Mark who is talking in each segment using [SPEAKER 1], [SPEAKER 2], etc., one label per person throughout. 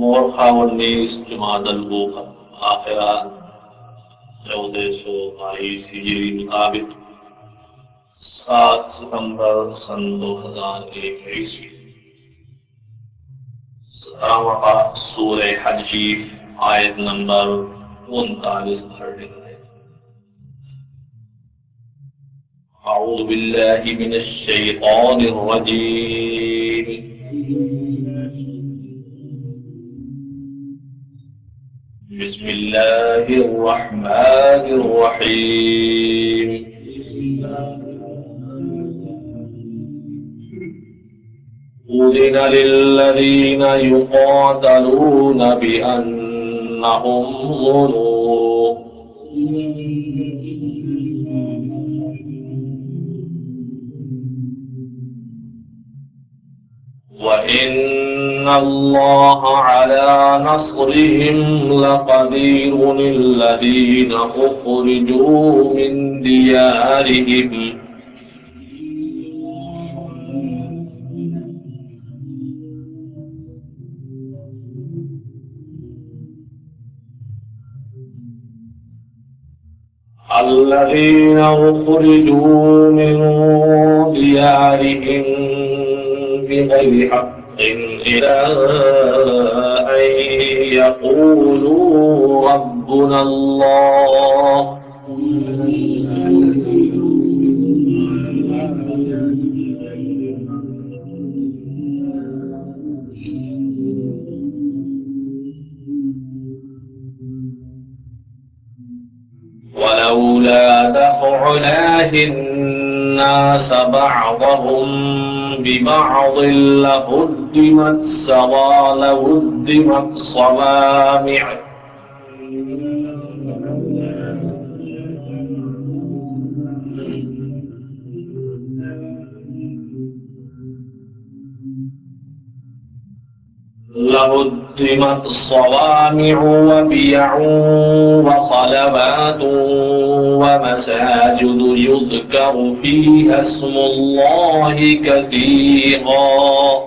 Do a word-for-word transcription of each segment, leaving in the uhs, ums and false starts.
[SPEAKER 1] مورخہ انیس جمادی الاولیٰ آخرہ چودہ سو بائیس ہجری مطابق سات ستمبر سن دو ہزار ایک عیسوی رمقہ سورہ حج آیت نمبر انتالیس پڑھنے والے اعوذ باللہ من الشیطان الرجیم بسم اللہ الرحمن الرحیم أذن للذين يقاتلون بأنهم ظلموا وإن الله على نصرهم لقدير الذين أخرجوا من ديارهم الذين أخرجوا من ديارهم بغير حق إلا أن يقولوا ربنا الله ولولا دفع الله الناس بعضهم ببعض لهدمت صوا- لهدمت صوامع لهدمت صوامع وبيع وصلوات ومساجد يذكر فيها اسم الله كثيرا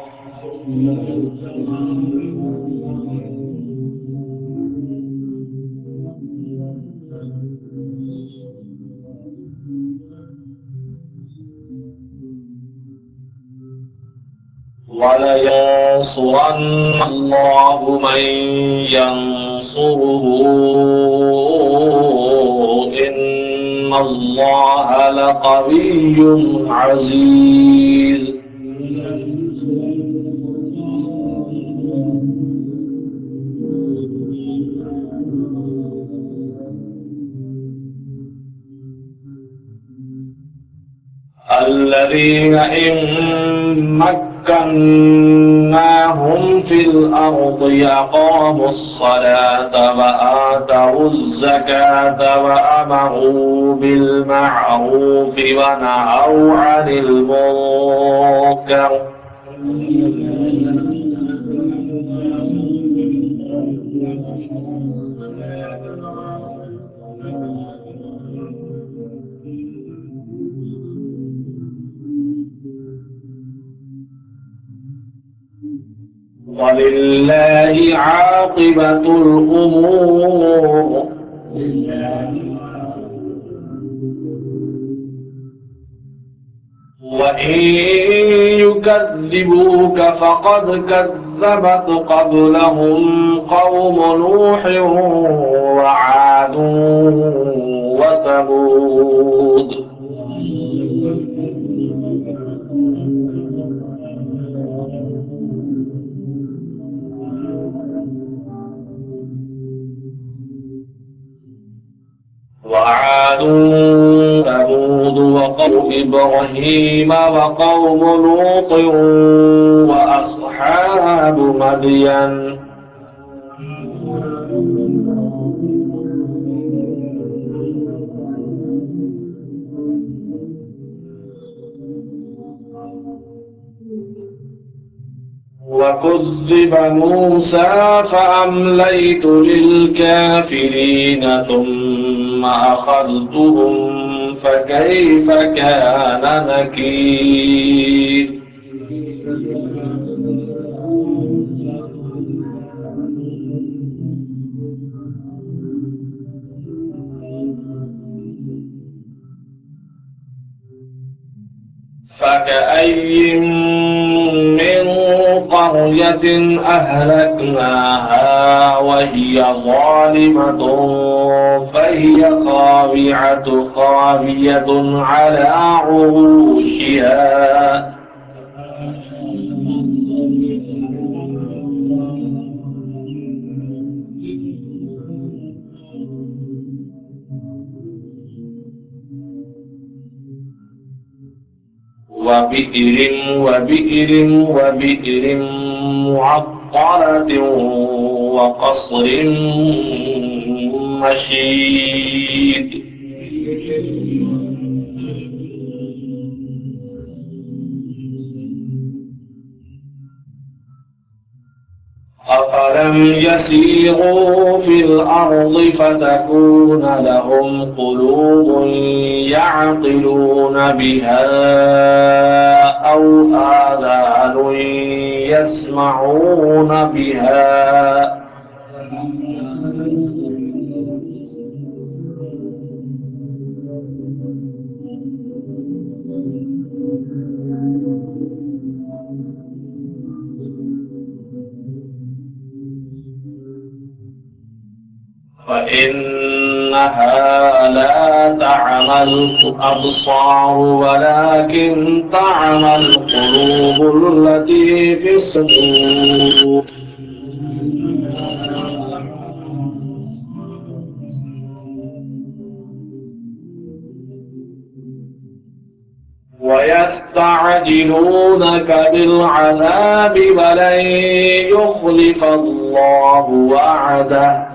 [SPEAKER 1] ولينصرن الله من ينصره إن الله لقوي عزيز الذين إن مكناهم في الأرض أقاموا الصلاة وآتوا الزكاة وأمروا بالمعروف ونهوا عن المنكر ولله عاقبة الأمور وإن يكذبوك فقد كذبت قبلهم قوم نوح وعاد وثمود وعاد وثمود وقوم إبراهيم وقوم لوط وأصحاب مدين وكذب موسى فأمليت للكافرين ثم أخذتهم فكيف كان نكير فكأي من قرية أهلكناها وهي ظالمة فهي خاوية خاوية على عروشها وبئر وبئر وبئر معطلة وقصر مشيد أفلم يسيروا في الأرض فتكون لهم قلوب يعقلون بها أو آذان يسمعون بها فإنها لا تعمى الأبصار ولكن تعمى القلوب التي في الصدور ويستعجلونك بالعذاب ولن يخلف الله وعده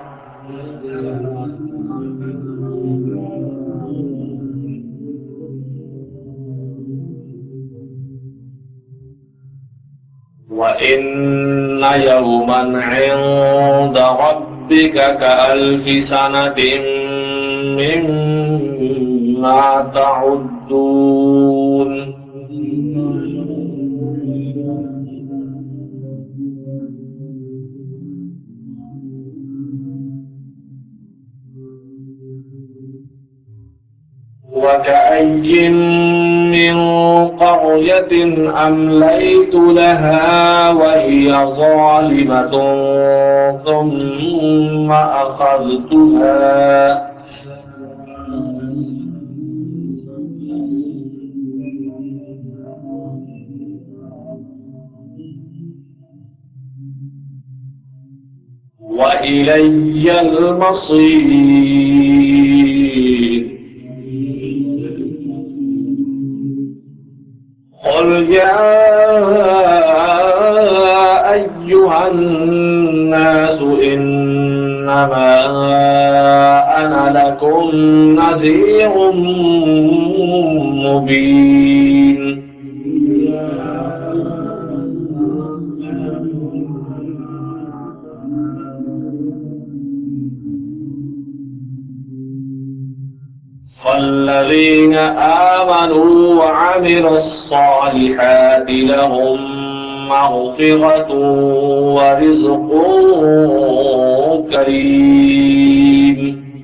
[SPEAKER 1] وإن يوما عند ربك كألف سنة مما تعدون وكأي من قرية أمليت لها وهي ظالمة ثم أخذتها وإلي المصير قل يا أيها الناس إنما أنا لكم نذير مبين فالذين آمنوا وعملوا الصالحات لهم مغفرة ورزق كريم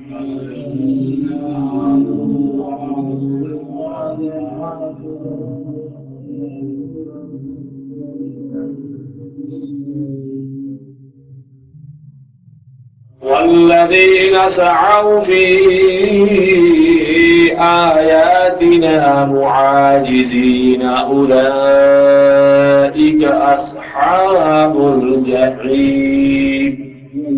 [SPEAKER 1] والذين سعوا في آياتنا معاجزين أولئك أصحاب الجحيم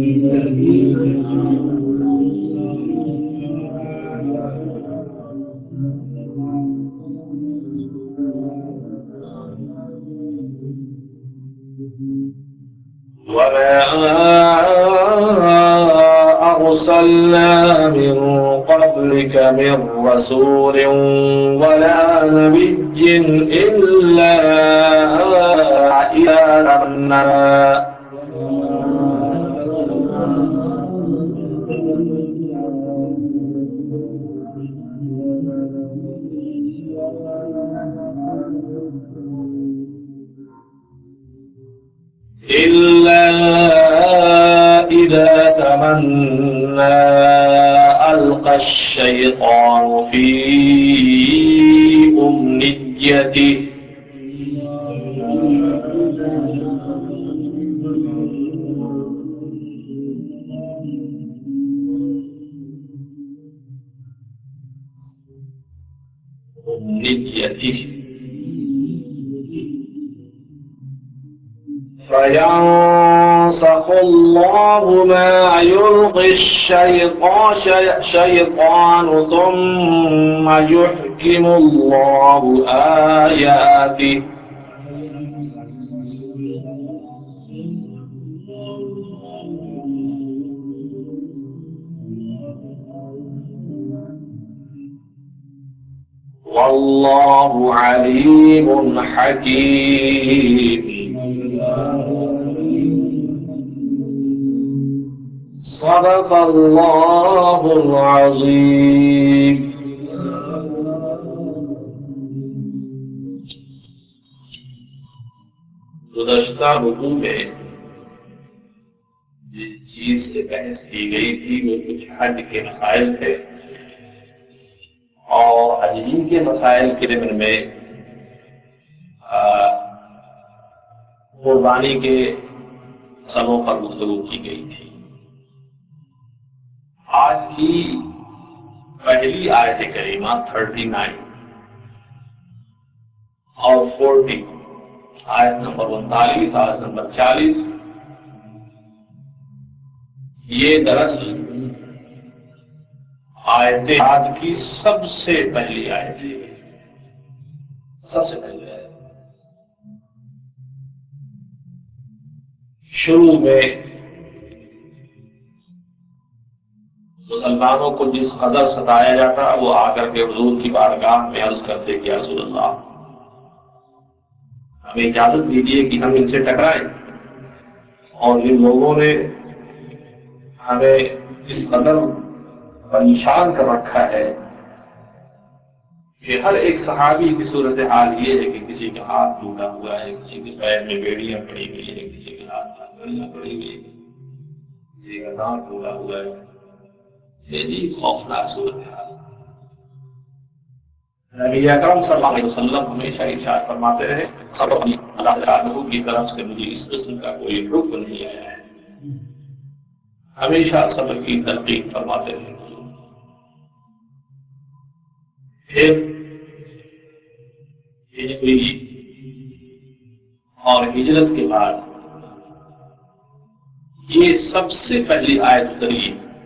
[SPEAKER 1] وما أرسلنا من قبلك من رسول ولا نبي إلا إذا تمنى إلا إذا تمنى ألقى الشيطان في أمنيته نيته نيته فينسخ الله ما يلقي الشيطان ثم يحكم الله آياته والله عليم حكيم صدق اللہ العظیم. گزشتہ رکوع میں جس چیز سے بحث کی گئی تھی وہ کچھ حج کے مسائل تھے، اور حجین کے مسائل کے ضمن میں قربانی کے سبوں پر گفتگو کی گئی تھی. آج کی پہلی آیت کریمہ تھرٹی نائن اور فورٹی، آیت نمبر انتالیس، آیت نمبر چالیس، یہ دراصل آیت آج کی سب سے پہلی آیت ہے. سب سے پہلی آیت شروع میں مسلمانوں کو جس قدر ستایا جاتا وہ آ کر کے حضور کی بارگاہ میں عرض کرتے کہ رسول اللہ ہمیں اجازت دیجیے کہ ہم ان سے ٹکرائیں، اور ان لوگوں نے ہمیں اس قدر پریشان کر رکھا ہے کہ ہر ایک صحابی کی صورتحال یہ ہے کہ کسی کا ہاتھ ٹوٹا ہوا ہے، کسی کے پیر میں بیڑیاں پڑی ہوئی ہیں، کسی کے ہاتھ میں بیڑیاں پڑی ہوئی ہیں، کسی کا دانت ٹوٹا ہوا ہے. یہ جی خوفناک صورتحال. نبی اکرم صلی اللہ علیہ وسلم ہمیشہ ارشاد فرماتے رہے سب اللہ تعالیٰ کی طرف سے مجھے اس قسم کا کوئی حکم نہیں آیا ہے. ہمیشہ صبر کی تلقین فرماتے رہے. پھر ہجری اور ہجرت کے بعد یہ سب سے پہلی آیت اتری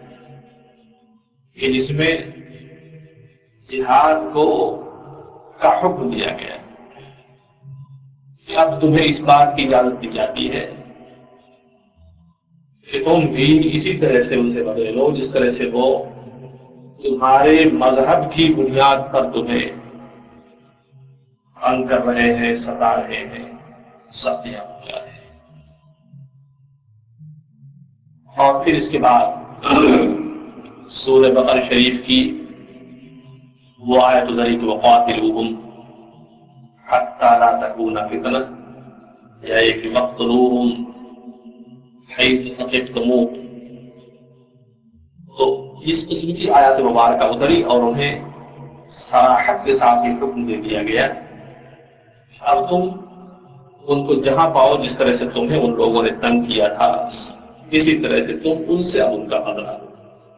[SPEAKER 1] کہ جس میں جہاد کو کا حکم دیا گیا کہ اب تمہیں اس بات کی اجازت دی جاتی ہے کہ تم بھی اسی طرح سے ان سے بدلے لو جس طرح سے وہ تمہارے مذہب کی بنیاد پر تمہیں تنگ کر رہے ہیں، ستا رہے ہیں، سختیاں پہنچا رہے ہیں. اور پھر اس کے بعد سورہ بقرہ شریف کی وہ آیت اتری کہ وقاتلوہم حتی لا تکون فتنہ، یا ایک وقتلوہم حیث ثقفتموہم. تو اس قسم کی آیات مبارکہ اتری اور انہیں صراحت کے ساتھ یہ حکم دے دیا گیا اب تم ان کو جہاں پاؤ جس طرح سے تمہیں ان لوگوں نے تنگ کیا تھا اسی طرح سے تم ان سے اب ان کا بدلہ لو.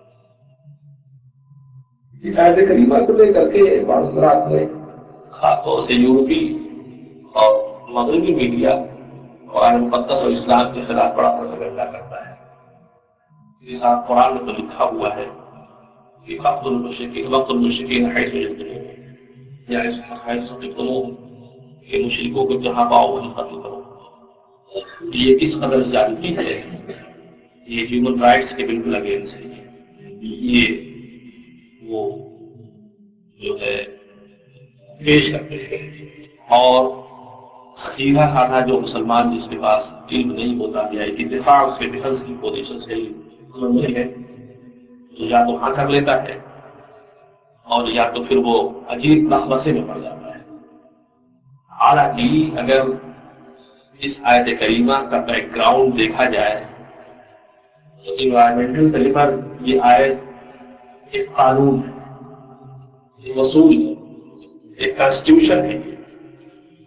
[SPEAKER 1] اس آیت کریمہ کو لے کر کے بعض حضرات نے خاص طور سے یورپی اور مغربی میڈیا قرآن مقدس اور اسلام کے خلاف بڑا پروپیگنڈا کرتا ہے. اس قرآن میں تو لکھا ہوا ہے کہ وقت المشرکین وقت المشرکین حیث یقتلوہم، یعنی حیث ثقفتموہم کہ مشرکوں کو جہاں پاؤ وہیں قتل کرو. یہ کس قدر زیادتی ہے، یہ ہیومن رائٹس کے بالکل اگینسٹ ہے. یہ وہ جو ہے پیش کرتے ہیں، اور سیدھا سادھا جو مسلمان جس کے پاس علم نہیں ہوتا یا اتفاق سے ڈیفنس کی پوزیشن سے سمجھے ہے تو یا تو ہاں کر لیتا ہے اور یا تو پھر وہ عجیب لخبسے میں پڑ جاتا ہے. حالانکہ اگر اس آیت کریمہ کا بیک گراؤنڈ دیکھا جائے تو انوائرمنٹل طریقے پر یہ آیت ایک قانون ہے، ایک اصول ہے، ایک کانسٹیٹیوشن ہے.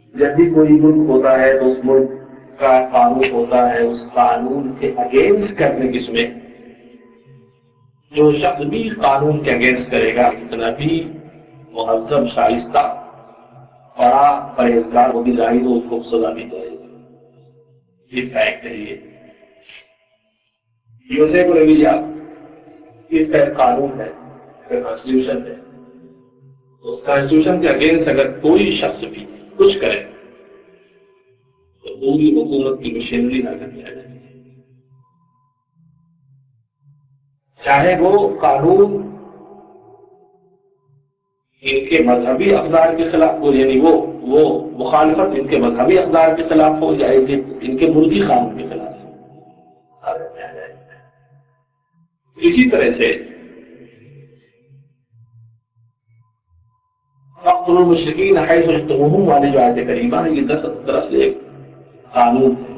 [SPEAKER 1] جب بھی کوئی ملک ہوتا ہے تو اس ملک کا قانون ہوتا ہے، اس قانون کے اگینسٹ کرنے کی، اس میں جو شخص بھی قانون کے اگینسٹ کرے گا، اتنا بھی مہذب شائستہ بڑا پرہیزگار وہ بھی ظاہر ہو، اس کو سزا دی جائے گی. یہ فیکٹ ہے. یہ یو ایس اے کو لے لیجیے آپ، اس کا ایک قانون ہے، اس کا کانسٹیٹیوشن ہے. اس کانسٹیٹیوشن کے اگینسٹ اگر کوئی شخص بھی کچھ کرے تو پوری حکومت کی مشینری حرکت میں آ جائے گی. چاہے وہ قانون ان کے مذہبی اقدار کے خلاف ہو، یعنی وہ وہ مخالفت ان کے مذہبی اقدار کے خلاف ہو یا ان کے ملکی قانون کے خلاف ہو، حرکت میں آ جائے گی. اسی طرح سے فقر المشرکین حیث اجتمعوہم والی جو آیت کریمہ ہے، یہ دراصل ایک قانون ہے،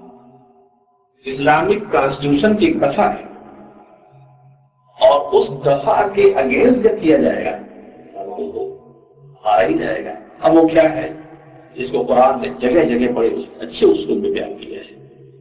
[SPEAKER 1] اسلامک کانسٹیٹیوشن کی ایک دفعہ ہے، اور اس دفعہ کے اگینسٹ جب کیا جائے گا تو آ ہی جائے گا. اب وہ کیا ہے جس کو قرآن نے جگہ جگہ بڑے اچھے اسلوب میں بیان کیا ہے.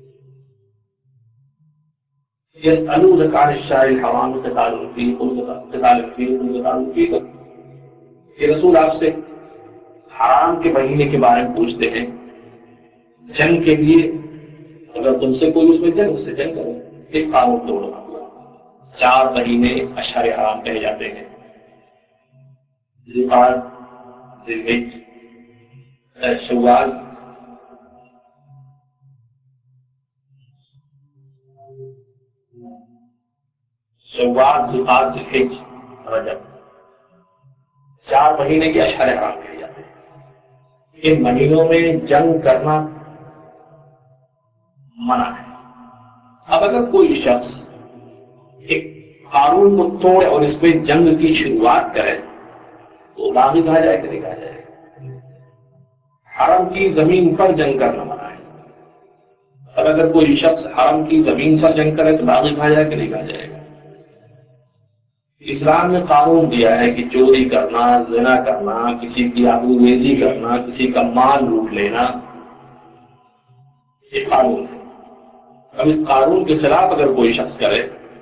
[SPEAKER 1] يسألونك عن الشهر الحرام قتال فيه قتال فيه قتال فيه، کہ رسول آپ سے حرام کے مہینے کے بارے میں پوچھتے ہیں جنگ کے لیے، اگر تم سے کوئی اس میں جنگ اس سے جنگ کرو. ایک قانون توڑنا ہوا. چار مہینے اشہر حرام کہے جاتے ہیں، ذوالقعدہ، ذوالحجہ، شوال، شوال، ذوالقعدہ، ذوالحجہ، رجب، چار مہینے کے اشہر حرام کہے جاتے ہیں. ان مہینوں میں جنگ کرنا منع ہے. اب اگر کوئی شخص ایک قانون کو توڑے اور اس پہ جنگ کی شروعات کرے تو باغی کہا جائے کہ نہیں کہا جائے گا. حرم کی زمین پر جنگ کرنا منع ہے، اور اگر کوئی شخص حرم کی زمین پر جنگ کرے تو باغی کہا جائے کہ نہیں کہا جائے گا. اسلام نے قانون دیا ہے کہ چوری کرنا، زنا کرنا، کسی کی آبروریزی کرنا، کسی کا مال لوٹ لینا، یہ قانون ہے. اب اس قانون کے خلاف اگر کوئی شخص کرے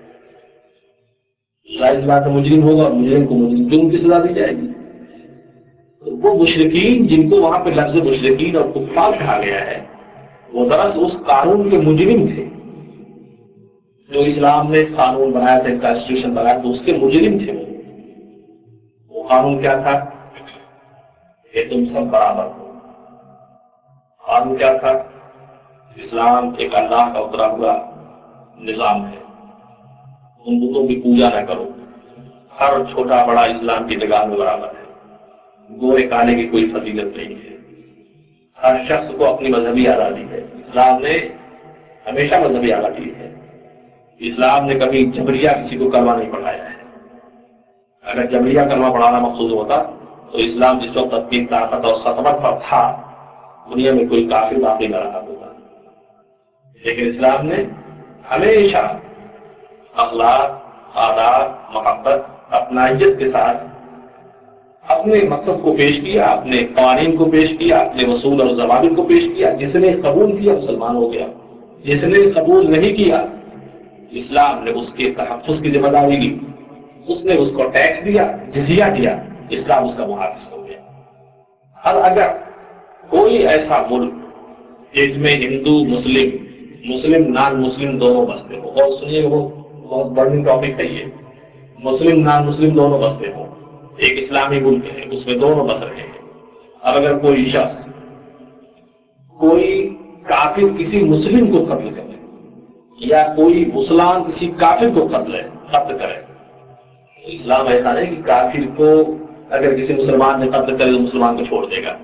[SPEAKER 1] ظاہر بات مجرم ہوگا، اور مجرم کو مجرم جرم کی سزا دی جائے گی. وہ مشرکین جن کو وہاں پہ لفظ مشرکین اور کفار کہا گیا ہے، وہ دراصل اس قانون کے مجرم تھے. جو اسلام نے قانون بنایا تھا، کانسٹیٹیوشن بنایا تھا، اس کے مجرم تھے. وہ وہ قانون کیا تھا کہ تم سب برابر ہو. قانون کیا تھا؟ اسلام ایک اللہ کا اترا ہوا نظام ہے، ان بتوں کی پوجا نہ کرو. ہر چھوٹا بڑا اسلام کی نگاہ میں برابر ہے. گورے کالے کی کوئی فضیلت نہیں ہے. ہر شخص کو اپنی مذہبی آزادی ہے. اسلام نے ہمیشہ مذہبی آزادی ہے. اسلام نے کبھی جبریہ کسی کو کلمہ نہیں پڑھایا ہے. اگر جبریہ کلمہ پڑھانا مقصود ہوتا تو اسلام جس وقت اپنی طاقت اور سطوت پر تھا دنیا میں کوئی کافر باقی نہ رہا ہوتا. لیکن اسلام نے ہمیشہ اخلاق، آداب، محبت، اپنائیت کے ساتھ اپنے مقصد کو پیش کیا، اپنے قوانین کو پیش کیا، اپنے اصول اور ضوابط کو پیش کیا. جس نے قبول کیا مسلمان ہو گیا، جس نے قبول نہیں کیا اسلام نے اس کے تحفظ کی ذمہ داری لی. اس نے اس کو ٹیکس دیا، جزیہ دیا، اسلام اس کا محافظ ہو گیا. اب اگر کوئی ایسا ملک جس میں ہندو مسلم، مسلم نان مسلم دونوں بستے ہوں، اور سنیے وہ بہت بڑی ٹاپک ہے یہ، مسلم نان مسلم دونوں بستے ہوں، ایک اسلامی ملک ہے اس میں دونوں بس رہے ہیں. اب اگر کوئی شخص کوئی کافر کسی مسلم کو قتل کرے یا کوئی مسلمان کسی کافر کو قتل قتل کرے تو اسلام ایسا نہیں کہ کافر کو اگر کسی مسلمان نے قتل کرے تو مسلمان کو چھوڑ دے گا.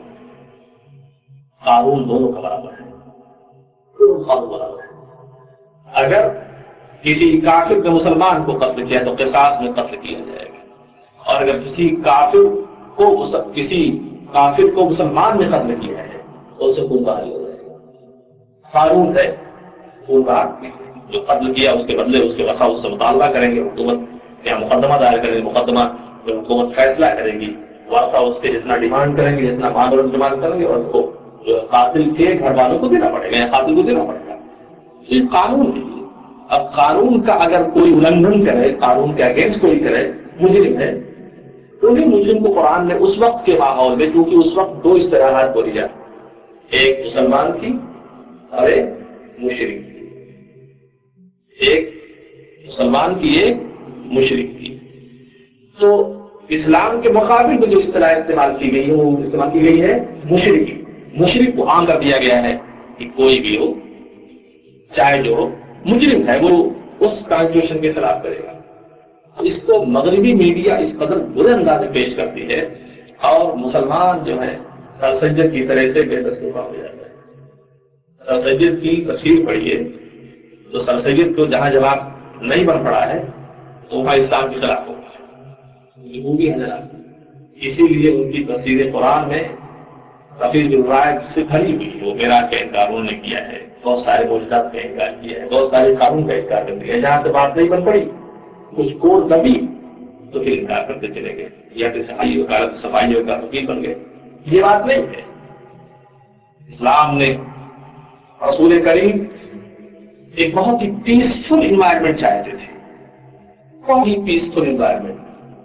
[SPEAKER 1] قانون دونوں کا برابر ہے. قانون برابر ہے. اگر کسی کافر نے مسلمان کو قتل کیا تو قصاص میں قتل کیا جائے گا، اور اگر کسی کافر کو کسی کافر کو مسلمان نے قتل کیا ہے تو اس سے خون بہا ہو جائے گا. قانون ہے خون بہا، جو قتل کیا اس کے بدلے اس کے وسا اس سے مطالبہ کریں گے. حکومت یا مقدمہ دائر کریں گے، مقدمہ میں حکومت فیصلہ کرے گی، ورثہ اس کے جتنا ڈیمانڈ کریں گے، جتنا مال اور ڈیمانڈ کریں گے اور اس کو جو قاتل کے گھر والوں کو دینا پڑے گا یا قاتل کو دینا پڑے گا. یہ قانون ہے. اب قانون کا اگر کوئی النگھن کرے، قانون کے اگینسٹ کوئی کرے، مجرم ہے. انہیں مجرم کو قرآن نے اس وقت کے ماحول میں، کیونکہ اس وقت دو اصطلاحات بولی جاتی، ایک مسلمان کی اور ایک مشرک کی. ایک مسلمان کی، ایک مشرک کی. تو اسلام کے مقابل میں جو اصطلاح استعمال کی گئی ہے وہ استعمال کی گئی ہے مشرک. مشرک کو عام کر دیا گیا ہے کہ کوئی بھی ہو، چاہے جو مجرم ہے، وہ اس کانسٹیٹیوشن کے خلاف کرے گا. اس کو مغربی میڈیا اس قدر برے انداز میں پیش کرتی ہے اور مسلمان جو ہے سرسید کی طرح سے بے دستور ہو جاتا ہے. سرسید کی تفسیر پڑھیے تو سرسید کو جہاں جواب نہیں بن پڑا ہے تو وہاں اسلام کے خلاف ہو گیا. وہ بھی حضرات اسی لیے ان کی تفسیر قرآن میں تفسیر بالرائب سے بھری ہوئی. وہ میرا کا انکار انہوں نے کیا ہے، بہت سارے موجودات کا انکار کیا ہے، بہت سارے قانون کا انکار کر دیا ہے. جہاں سے بات نہیں بن پڑی، کچھ کوڑ دبی تو پھر انکار کرتے چلے گئے، یا پھر صفائی وکالت صفائی وکالت وکیل بن گئے. یہ بات نہیں ہے. اسلام نے رسول کریم ایک بہت ہی پیسفل انوائرمنٹ چاہتے تھے، بہت ہی پیسفل انوائرمنٹ.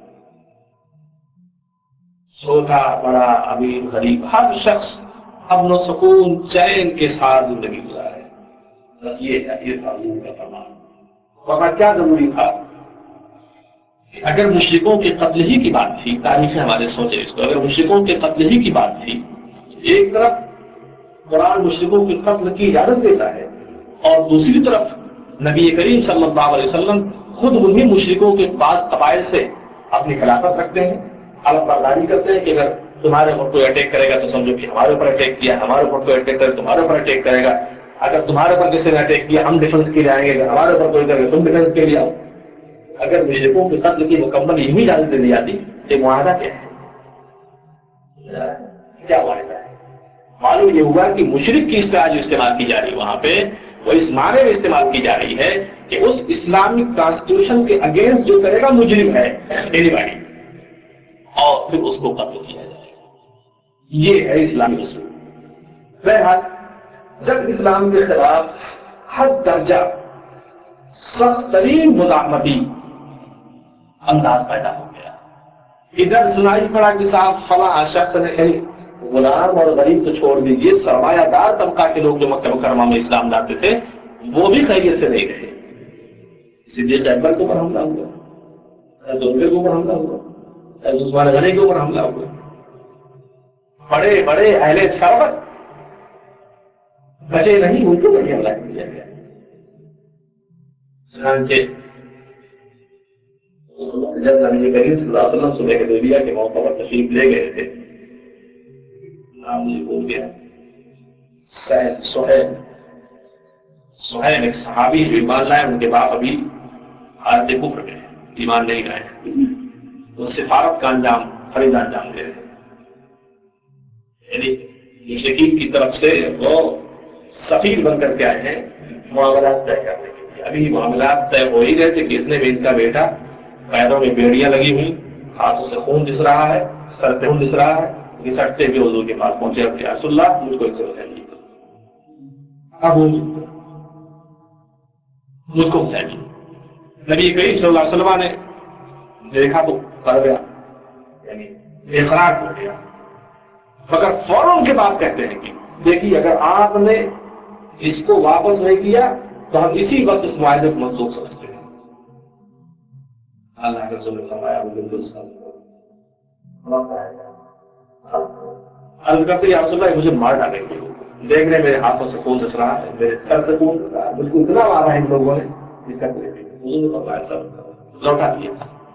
[SPEAKER 1] چھوٹا بڑا امیر غریب ہر شخص امن و سکون چین کے ساتھ زندگی گزارے. بس یہ چاہیے تھا حضور کا فرمان. وہاں کیا ضروری تھا؟ اگر مشرکوں کے قتل ہی کی بات تھی، تاریخ ہمارے سوچے اس کو، اگر مشرکوں کے قتل ہی کی بات تھی، ایک طرف قرآن مشرکوں کے قتل کی اجازت دیتا ہے اور دوسری طرف نبی کریم صلی اللہ علیہ وسلم خود انہی مشرکوں کے بعض قبائل سے اپنی خلافت رکھتے ہیں، حلف برداری کرتے ہیں کہ اگر تمہارے اوپر کوئی اٹیک کرے گا تو سمجھو کہ ہمارے اوپر اٹیک کیا، ہمارے اوپر کوئی اٹیک کرے تمہارے اوپر اٹیک کرے گا. اگر تمہارے اوپر کسی نے اٹیک کیا ہم ڈیفنس کے لیے آئیں گے، اگر ہمارے اوپر کوئی کرے گا تم ڈیفنس کے لیے آؤ. اگر مشرکوں کے قتل کی مکمل یوں ہی اجازت دے دی جاتی تو معاہدہ کیا ہے؟ کیا معاہدہ ہے؟ معلوم یہ ہوا کہ مشرک کی اصطلاح جو استعمال کی جا رہی ہے وہاں پہ وہ اس معنی میں استعمال کی جا رہی ہے کہ اس اسلامک کانسٹیٹیوشن کے اگینسٹ جو کرے گا مجرم ہے اینی باڈی، اور پھر اس کو قتل کیا جائے گا. یہ ہے اسلامی اصول. بہرحال جب اسلام کے خلاف حد درجہ سخت ترین مزاحمتی انداز پیدا ہو گیا، ادھر سنائی پڑا کہ صاحب فلاں شخص نے، غلام اور غریب تو چھوڑ دیجیے، سرمایہ دار طبقہ کے لوگ جو مکہ مکرمہ میں اسلام لاتے تھے وہ بھی خیریت سے نہیں رہے. صدیق اکبر کے اوپر حملہ ہوا، عمر کے اوپر حملہ ہوا، عثمان غنی کے اوپر حملہ ہوا. بڑے بڑے اہل ثروت بچے نہیں، ان کو بھی حملہ کیا گیا. چنانچہ جب نبی کریم صلی اللہ علیہ وسلم صلح حدیبیہ کے موقع پر تشریف لے گئے تھے، نام مجھے بھول گیا، سہیل سہیل سہیل ایک صحابی جو ایمان لائے، ان کے باپ ابھی حالت کفر میں ایمان نہیں لائے، وہ سفارت کا انجام فریضہ انجام دے رہے ہیں. یعنی مشرکین کی طرف سے وہ سفیر بن کر کے آئے ہیں معاملات طے کرنے کے لیے. ابھی معاملات طے ہو ہی رہے تھے کہ اتنے میں ان کا بیٹا پیروں میں بیڑیاں لگی ہوئی، ہاتھوں سے خون دس رہا ہے، سر سے خون دس رہا ہے، گھسٹتے ہوئے حضور کے پاس پہنچے اور یا رسول اللہ مجھ کو اس سے بچائیے. اب مجھ کو بچائیے. نبی کریم صلی اللہ علیہ وسلم نے دیکھا تو کر گیا، یعنی اقرار کر گیا، مگر فوراً کے بعد کہتے ہیں کہ دیکھیے اگر آپ نے اس کو واپس نہیں کیا تو ہم اسی وقت اس معاہدے کو منسوخ سمجھتے ہیں. اللہ کے رسول نے فرمایا وہ بالکل عرض کرتے یا رسول اللہ مجھے مار ڈالیں گے، دیکھ رہے میرے ہاتھوں سے خون دس رہا ہے، میرے سر سے خون دس رہا ہے، مجھ کو اتنا مارا ہے ان لوگوں نے اس کا کوئی نہیں. فرمایا سب لوٹا دیا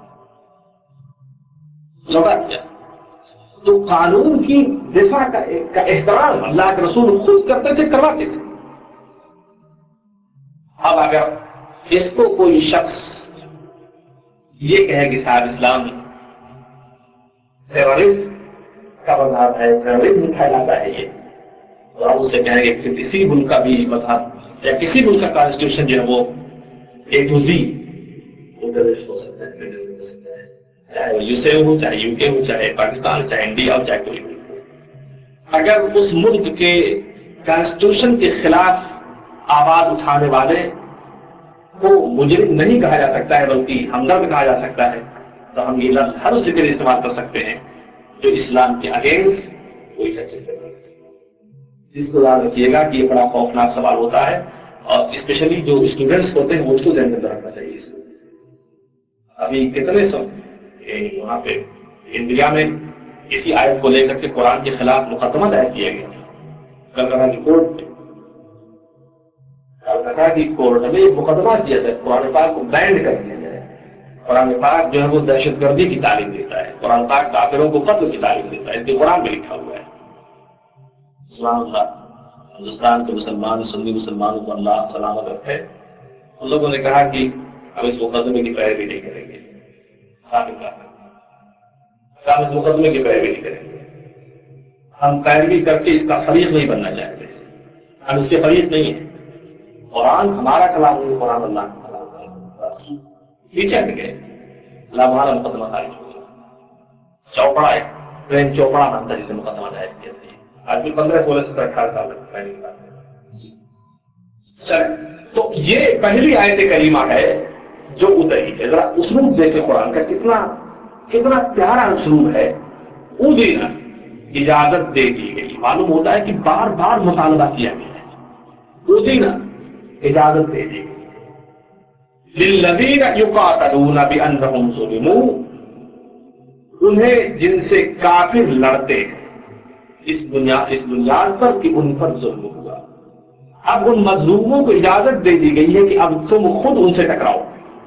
[SPEAKER 1] لوٹا دیا. تو قانون کی دفاع کا احترام اللہ کے رسول خود کرتے تھے، کرواتے تھے. اب اگر اس کو کوئی شخص یہ کہے کہ صاحب اسلام ٹیررزم کا مذہب ہے، ٹیررزم پھیلاتا ہے، یہ تو آپ اس سے کہیں گے کہ کسی ملک کا بھی مذہب یا کسی ملک کا کانسٹیٹیوشن جو ہے وہ اے ٹو زی ہو سکتا ہے، چاہے وہ یو س اے ہو، چاہے یو کے ہو، چاہے پاکستان، چاہے انڈیا ہو، چاہے کوئی ملک ہو. اگر اس ملک کے کانسٹیٹیوشن کے خلاف آواز اٹھانے والے کو مجرم نہیں کہا جا سکتا ہے بلکہ ہمدرد کہا جا سکتا ہے، تو ہم یہ لفظ ہر اس کے لیے استعمال کر سکتے ہیں جو اسلام کے اگینسٹ کوئی ایسے کرے. جس کو یاد رکھیے گا کہ یہ بڑا خوفناک سوال ہوتا ہے، اور اسپیشلی جو اسٹوڈنٹس ہوتے ہیں وہ اس کو ذہن میں رکھنا چاہیے. اس کو ابھی کتنے سب وہاں پہ انڈیا میں اسی آیت کو لے کر کے قرآن کے خلاف مقدمہ دائر کیا گیا. کلکتہ کی کورٹ میں کلکتہ کی کورٹ میں ایک مقدمہ کیا جائے قرآن پاک کو بینڈ کر دیا جائے. قرآن پاک جو ہے وہ دہشت گردی کی تعلیم دیتا ہے، قرآن پاک کافروں کو قتل کی تعلیم دیتا ہے، اس کے قرآن میں لکھا ہوا ہے. سبحان اللہ. ہندوستان کے مسلمان سنی مسلمانوں کو اللہ سلامت رکھے. ان لوگوں نے کہا کہ ہم اس مقدمے کی پیروی نہیں کریں گے. ہم اس مقدمے کی پیروی نہیں کریں گے. ہم پیروی کر کے اس کا فریق نہیں بننا چاہتے. ہم اس کے فریق نہیں ہیں. قرآن ہمارا کلام نہیں، قرآن اللہ کا کلام ہے. پیچھے ہٹ گئے. اللہ ہمارا مقدمہ خارج ہو گیا. چوپڑا ہے، پریم چوپڑا نام تھا جسے مقدمہ دائر کیا تھا. آج بھی پندرہ سولہ سترہ اٹھارہ سال تک پہلے کی بات ہے. چلے تو یہ پہلی آیت کریمہ ہے جو اتری ہے. ذرا اسلوب دیکھیں قرآن کا، کتنا کتنا پیارا اسلوب ہے. ادینا اجازت دے دی گئی. معلوم ہوتا ہے کہ بار بار مطالبہ کیا گیا ہے. ادینا اجازت دے دی گئی ہے. للذین یقاتلون بانہم ظلموا، انہیں جن سے کافر لڑتے ہیں اس بنیاد اس بنیاد پر کہ ان پر ظلم ہوا. اب ان مظلوموں کو اجازت دے دی گئی ہے کہ اب تم خود ان سے ٹکراؤ.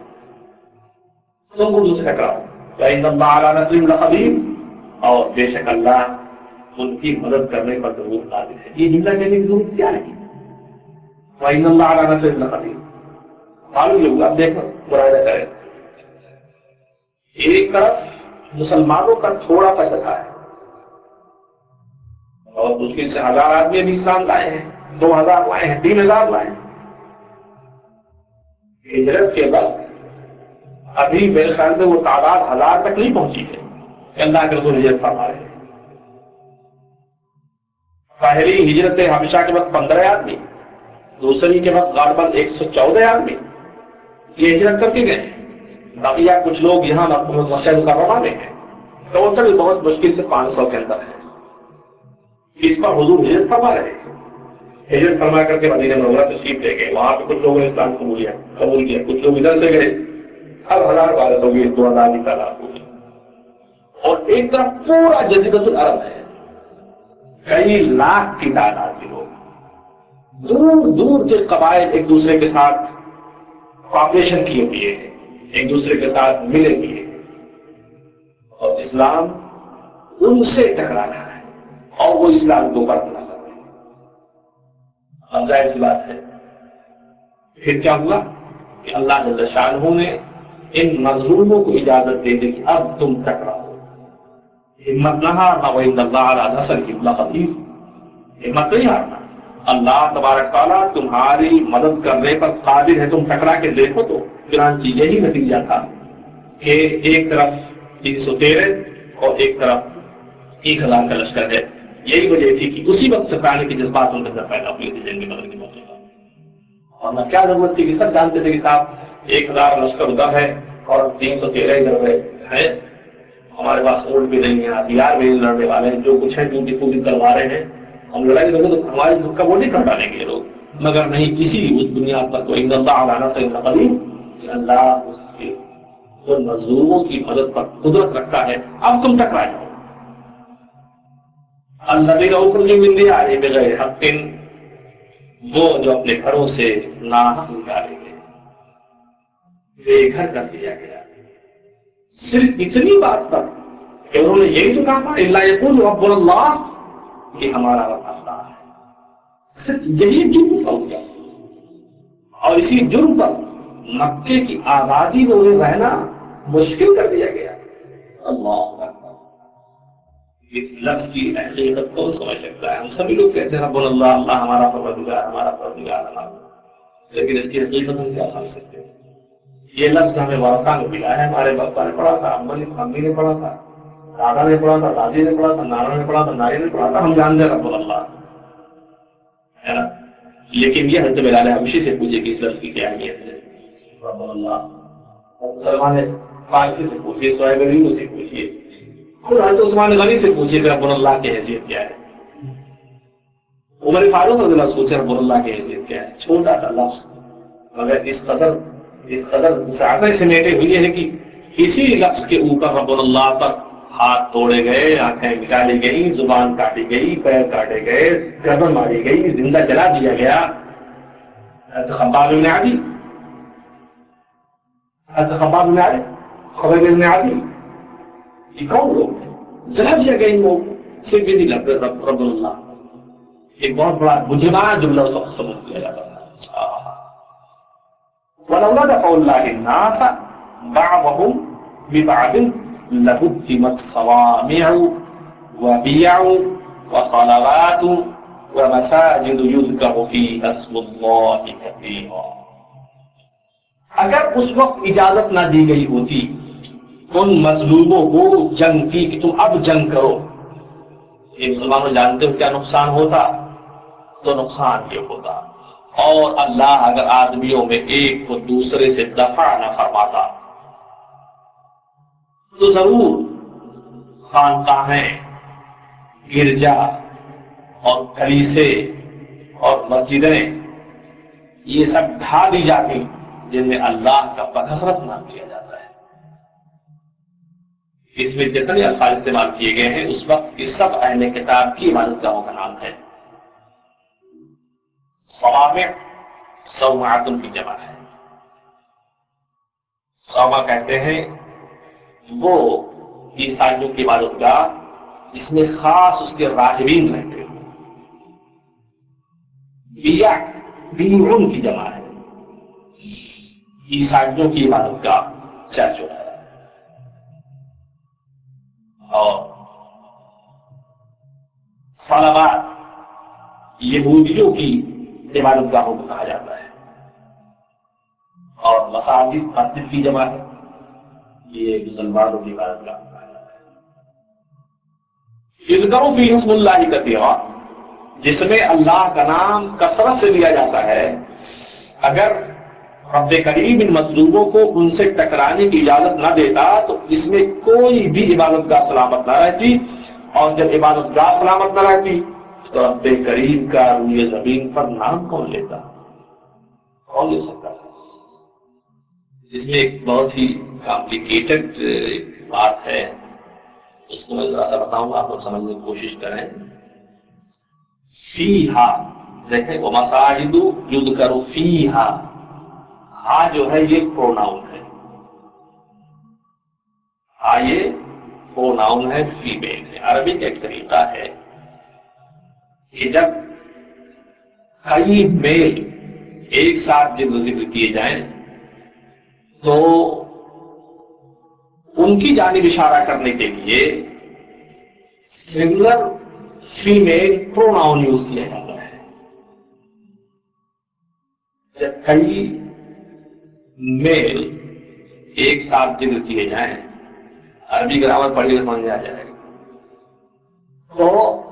[SPEAKER 1] تم خود ان سے ٹکراؤ. وَإِنَّ اللَّهَ عَلَىٰ نَصْرِهِمْ لَقَدِيرٌ، اور بے شک اللہ ان کی مدد کرنے پر ضرور قادر ہے. یہ جملہ کہنے کی ضرورت کیا نہیں. وَإِنَّ اللَّهَ عَلَىٰ نَصْرِهِمْ لَقَدِيرٌ. معلوم یہ ہوا. اب دیکھو مراجعہ کریں. ایک طرف مسلمانوں کا تھوڑا سا جگہ ہے اور مشکل سے ہزار آدمی بھی اسلام لائے ہیں، دو ہزار لائے ہیں، تین ہزار لائے ہیں. ہجرت کے وقت ابھی میرے خیال میں وہ تعداد ہزار تک نہیں پہنچی ہے کہ اللہ کے رسول ہجرت فرما رہے ہیں. پہلی ہجرت حبشہ کے وقت پندرہ آدمی، دوسری کے وقت غالباً ایک سو چودہ آدمی یہ ہجرت کر کے گئے. بقیہ کچھ لوگ یہاں مکہ مکرمہ میں ہیں. ٹوٹل بہت مشکل سے پانچ سو کے اندر ہے. اس پر حضور ہجرت فرما رہے ہیں. ہجرت فرما کر کے مدینہ منورہ تشریف لے گئے. وہاں پہ کچھ لوگوں نے اسلام قبول کیا قبول کیا کچھ لوگ ادھر سے گئے. اب ہزار بارہ سو گئے، دو ہزار کی تعداد ہوئی. اور ایک طرف پورا جزیرۃ العرب ہے، کئی لاکھ کی تعداد کے لوگ. دور دور کے قبائل ایک دوسرے کے ساتھ کوآپریشن کیے ہوئے ہیں، ایک دوسرے کے ساتھ ملے ہوئے ہیں، اور اسلام ان سے ٹکرا رہا ہے اور وہ اسلام کو اوپر بنا کر رہے ہیں. اب ظاہر سی بات ہے پھر کیا ہوا کہ اللہ جل شانہ نے ان مظلوموں کو اجازت دے دی کہ اب تم ٹکراؤ. ہمت نہ ہارنا. وَإِنَّ اللَّهَ عَلَىٰ نَصْرِهِمْ لَقَدِيرٌ. ہمت نہیں ہارنا. اللہ تبارک تعالیٰ تمہاری مدد کرنے پر قادر ہے. تم ٹکرا کے دیکھو. تو چنانچہ یہی نتیجہ تھا کہ ایک طرف تین سو تیرہ اور ایک طرف ایک ہزار کا لشکر ہے. یہی وجہ تھی کہ اسی وقت ٹکرانے کے جذبات ان کے اندر پیدا ہوئے تھے جنگ بدر کے موقع پر. اور نہ کیا ضرورت تھی کہ سب جانتے تھے کہ صاحب ایک ہزار لشکر ادھر ہے اور تین سو تیرہ ادھر ہے. ہمارے پاس اونٹ بھی نہیں ہے، ہتھیار بھی نہیں لڑنے والے ہیں، جو کچھ ہے ٹوٹی پھوٹی تلواریں ہیں، ہم لڑائی کریں گے تو ہماری دکھ کا ووٹ ہی کر ڈالیں گے یہ لوگ. مگر نہیں، اسی اس بنیاد پر تو ان اللہ علیہ سے قدیم اللہ اس کے ان مظلوموں کی مدد پر قدرت رکھتا ہے. اب تم ٹکرا جاؤ. الذین اخرجوا من دیارہم بغیر حق، وہ جو اپنے گھروں سے ناحق نکالے گئے، بے گھر کر دیا گیا، صرف اتنی بات پر کہ انہوں نے یہی تو کہا تھا الا یقول ربنا اللہ، کہ ہمارا رب اللہ ہے. صرف یہی جرم ہو گیا اور اسی جرم پر مکے کی آبادی میں انہیں رہنا مشکل کر دیا گیا. اللہ اکبر. اس لفظ کی حقیقت کون سمجھ سکتا ہے؟ ہم سبھی لوگ کہتے ہیں ربنا اللہ، اللہ ہمارا پروردگار، ہمارا پروردگار ہمارا، لیکن اس کی حقیقت ہم کیا سمجھ سکتے ہیں؟ یہ لفظ ہمیں وارثہ میں ملا ہے. ہمارے باپا نے پڑھا تھا، امی نے پڑھا تھا، دادا نے پڑھا تھا، دادی نے پڑھا تھا، نانا نے پڑھا تھا، نانی نے پڑھا تھا، ہم جانتے رب اللہ ہے نا. لیکن یہ حضرت بلال حبشی سے پوچھے کہ اس لفظ کی کیا اہمیت ہے رب اللہ. سلمان فارسی سے پوچھیے، صہیب یونس سے پوچھیے، خود حضرت عثمان غنی سے پوچھیے کہ رب اللہ کی حیثیت کیا ہے. عمر فاروق رضی اللہ عنہ سے رب اللہ کی حیثیت کیا ہے. چھوٹا سا لفظ مگر اس قدر اس قدر زیادہ سمیٹے ہوئی ہے کہ اسی لفظ کے اوپر رب اللہ پر ہاتھ توڑے گئے، آنکھیں نکالی گئی، زبان کاٹی گئی، پیر کاٹے گئے، گردن ماری گئی، زندہ جلا دیا گیا. حضرت خباب بن عدی حضرت خباب بن عدی خبیب بن عدی یہ کون لوگ ہیں؟ جلا دیا گیا ان لوگوں کو صرف یہ نہیں لفظ رب رب اللہ. ایک بہت بڑا مجرمانہ جملہ اس وقت سمجھ لیا جاتا تھا. وَلَوْلَا دَفْعُ اللَّهِ النَّاسَ بَعْضَهُمْ بِبَعْضٍ لَهُدِّمَتْ صَوَامِعُ وَبِيَعُ وَصَلَوَاتُ وَمَسَاجِدُ يُذْكَرُ فِيهَا اسْمُ اللَّهِ كَثِيرًا. اگر اس وقت اجازت نہ دی گئی ہوتی ان مظلوموں کو جنگ کی کہ تم اب جنگ کرو، یہ مسلمانوں جانتے ہو کیا نقصان ہوتا؟ تو نقصان یہ ہوتا. اور اللہ اگر آدمیوں میں ایک کو دوسرے سے دفع نہ فرماتا تو ضرور خانقاہیں، گرجا اور کلیسے اور مسجدیں یہ سب ڈھا دی جاتی جن میں اللہ کا بکثرت نام لیا جاتا ہے. اس میں جتنے الفاظ استعمال کیے گئے ہیں اس وقت کی سب اہل کتاب کی عبادت گاہوں کا نام ہے. صوامع صومعۃ کی جمع ہے. صومع کہتے ہیں وہ عیسائیوں کی عبادت گاہ جس میں خاص اس کے راہبین رہتے ہوں. بیع بیعن کی جمع ہے. عیسائیوں کی عبادت گاہ چرچ وغیرہ. اور صلوات یہودیوں کی عبادت گاہوں کو کہا جاتا ہے. اور مساجد مسجد کی جمع ہے، یہ مسلمانوں کی عبادت گاہ کہا جاتا ہے. یذکر فیہ اسم اللہ کثیرا، جس میں اللہ کا نام کثرت سے لیا جاتا ہے. اگر رب کریم ان مظلوموں کو ان سے ٹکرانے کی اجازت نہ دیتا تو اس میں کوئی بھی عبادت گاہ سلامت نہ رہتی، اور جب عبادت گاہ سلامت نہ رہتی تو رب کریم کا روئے زمین پر نام کون لیتا؟ کون لے سکتا تھا؟ اس میں ایک بہت ہی کمپلیکیٹڈ بات ہے، اس کو میں ذرا سا بتاؤں گا، آپ لوگ سمجھنے کی کوشش کریں. فیہا دیکھیں وہ مساجد یذکر فیہا، ہاں جو ہے یہ پروناؤن ہے، ہاں یہ پروناؤن ہے، فیمیل ہے. عربی کا ایک طریقہ ہے کہ جب کئی میل ایک ساتھ جب ذکر کیے جائیں تو ان کی جانب اشارہ کرنے کے لیے سنگولر فیمیل پروناؤن یوز کیا جاتا ہے. جب کئی میل ایک ساتھ ذکر کیے جائیں، عربی گرامر پڑھی تو سمجھ میں آ جائے گا، تو